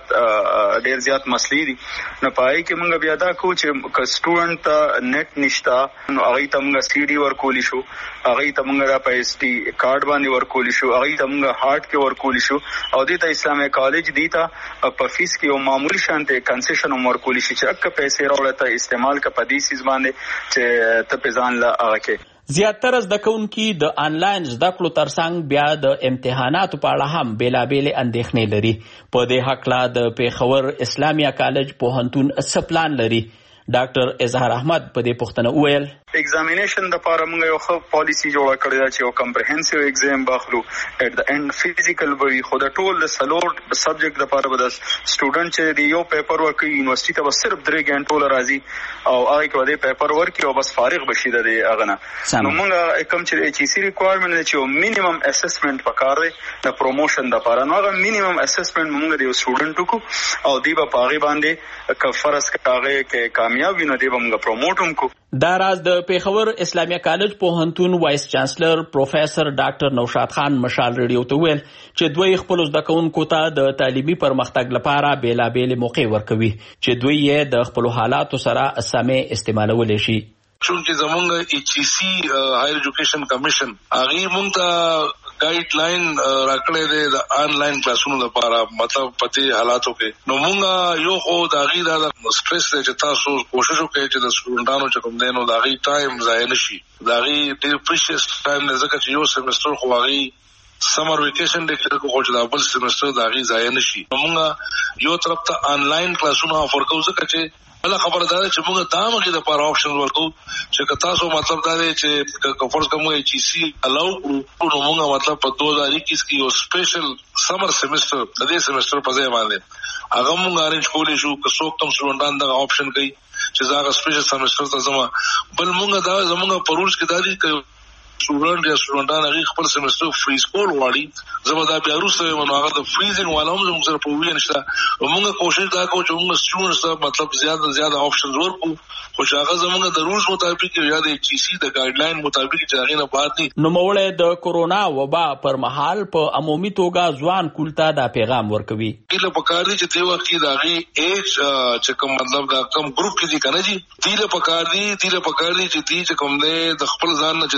ډېر زیات مسلې دي نو په هغې کې موږ بیا دا کوو چې که سټوډنټ ته نیټ نشته نو هغې ته موږ سی ډي ورکولی شو هغې ته موږ دا په ایس ډي کارډ باندې ورکولی شو هغې ته موږ هارډ کې ورکولی شو او دې ته اسلامیه کالج دې ته په فیس کې یو معمولي شانتې کنسیشن هم ورکولی شي چې اکه پیسې راوړه ته استعمال که په دې څیز باندې چې ته پې ځان له هغه کې. زیاتره زده کوونکي د آنلاین زده کړو ترڅنګ بیا د امتحاناتو په اړه هم بېلابېلې اندېښنې لري. په دې هکله د پیښور اسلامیه کالج پوهنتون څه پلان لري؟ ډاکټر اظهار احمد په دې پوښتنه وویل ایگزامینیشن دپاره موږ یو ښه پالیسي جوړه کړې ده چې یو کمپریهنسیو ایگزام به اخلو ایټ د اینډ فزیکل به وي خو د ټول د څلور سبجیکټ دپاره به د سټوډنټ چې دی یو پیپر ورکوي یونیورسټي ته به صرف 3 ګنټو له راځي او هغې کې به دی پیپر ورکړي او بس فارغ به شي د دې هغه نه. نو موږ کوم چې ایچ ای سی ریکوایرمنټ دی چې یو مینیمم اسسمنټ پکار دی د پروموشن دپاره نو هغه مینیمم اسسمنټ موږ د یو سټوډنټ وکړو او دی به په هغې باندې که فرض که هغې کې کامیاب وي نو دی به موږ پروموټ هم کړو. دا راز د پیښور اسلامیه کالج پوهنتون وایس چانسلر پروفیسر ډاکټر نوشاد خان مشال ریډیو ته ویل چې دوی خپل زده کوونکو ته د تعلیمي پرمختګ لپاره بېلابېلې موقع ورکوي چې دوی یې د خپلو حالاتو سره سمې استعمالولی شي. چونکه زمونږ ایچ ای سی هایر ایجوکیشن کمیشن هغې مونږ ته ګایډ لاین راکړی دی د آنلاین کلاسونو لپاره مطلب په دې حالاتو کې نو مونږ یو خو د هغې دا د سټرس دی چې تاسو کوشش وکړئ چې د سټوډنټانو چې کوم دی نو د هغې ټایم ضایع نه شي د هغې ډېر پریشیس ټایم دی ځکه چې یو سیمسټر خو هغې سمر ویکیشن دی خو چې دا بل سیمسټر د هغې ضایع نه شي نو مونږ یو طرف ته آنلاین کلاسونه افور کوو ځکه چې بله خبره دا ده چې موږ دا هم هغې دپاره آپشن ورکوو چې که تاسو مطلب دا دی چې که فرض که موږ ایچ ای سی الاو کړو نو موږ مطلب په 2021 کې یو سپیشل سمر سیمسټر د دې سیمسټر په ځای باندې هغه موږ ارینج کولی شو که څوک کم سټوډنټان دغه آپشن کوي چې زه هغه سپیشل سیمسټر ته ځم بل موږ دا زموږ په رولز کې دا دي که سټوډنټ یا سټوډنټان هغې خپل سیمسټر فریز کول غواړي زه به دا بیا وروسته وایم نو هغه د فریزینګ والا هم زموږ سره په ویه نشته موږ کوشش دا کوو چې موږ سټوډنټس ته مطلب زیاده آپشنز ورکړو خو چې هغه زموږ د رولز مطابق یا د ایچ ای سی د ګایډ لاین مطابق چې هغې نه بهر دي. نوموړی د کورونا وبا پر مهال په عمومي توګه ځوان کول ته دا پیغام ورکوي. دې له پکار دي چې دې وخت کې د هغې ایج چې کوم مطلب دا کم ګروپ کې دي که نه دي دې له پکار دي چې دې چې کوم دی د خپل ځان نه چې د دې نه کم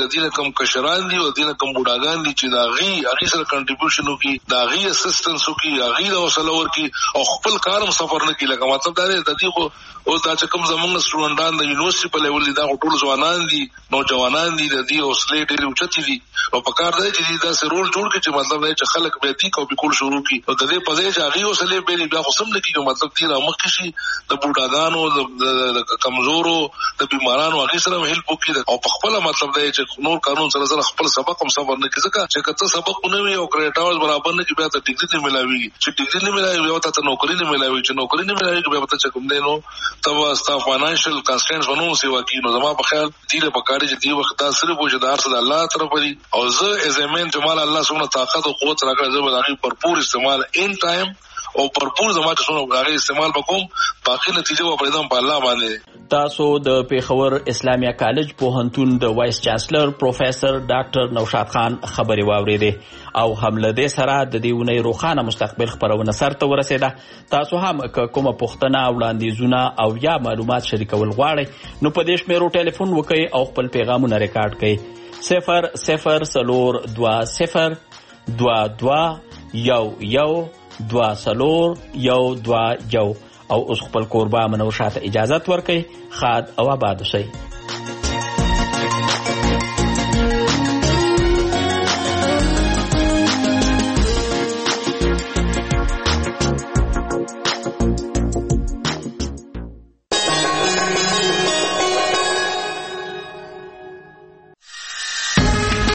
کم کشران دي او دینه کم بوډاګان دي چې دا غي سره کنټریبیوشن وکي دا غي اسسټنس وکي غي دا وسله ورکي او خپل کارم سفر نه کی لکه مطلب دا دی د دې خو او دا چې کوم زمونږ سټوډنټان د یونیورسيټي په لیول دا ټول ځوانان دي نو جوانان دي د دې حوصله ډېر اوچتي دي او په کار دی چې دا سرول جوړ کړي چې مطلب دی چې خلک به دې کو به کول شروع کړي او د دې په ځای چې هغه حوصله به بیا خو سم نه کیږي مطلب دی را مخ شي د بوډاګانو د کمزورو د بیمارانو هغه سره هیلپ وکړي او په خپل مطلب دی چې نور قانون سره خپل سبق هم صبر نه کوي ځکه چې کته سبق نه وي او کریټاوز برابر نه کی بیا ته ډیګری نه ملاوي چې ډیګری نه ملاوي بیا ته نوکری نه ملاوي چې نوکری نه ملاوي بیا ته کوم دی نو تبا ستا فاینانشل کنسټرینټس ونو سی واکې نو زما په خیال دې په کاري چې دی وخت دا صرف وجدار سره الله طرف دی او زه ازمن جمال الله سبحانه طاقت او قوت راکړه زه به هغه پرپور استعمال ان ټایم او پرپور زما چې څونه هغه استعمال وکوم باقي نتیجه و پرېدم په الله باندې. تاسو د پیښور اسلامیه کالج پوهنتون د وایس چانسلر پروفیسور ډاکټر نوشاد خان خبري واوریدې او حمله دې سره د دې ونې روخانه مستقبل خبرونه سرته ورسېده. تاسو هم کومه پوښتنه وړاندیزونه او یا معلومات شریکول غواړئ نو په دې شمیرو ټلیفون وکړئ او خپل پیغامونه ریکارډ کړئ 0002222 او اوس خپل کوربه منو شاته اجازه ورکړئ. خاد او آباد اوسئ.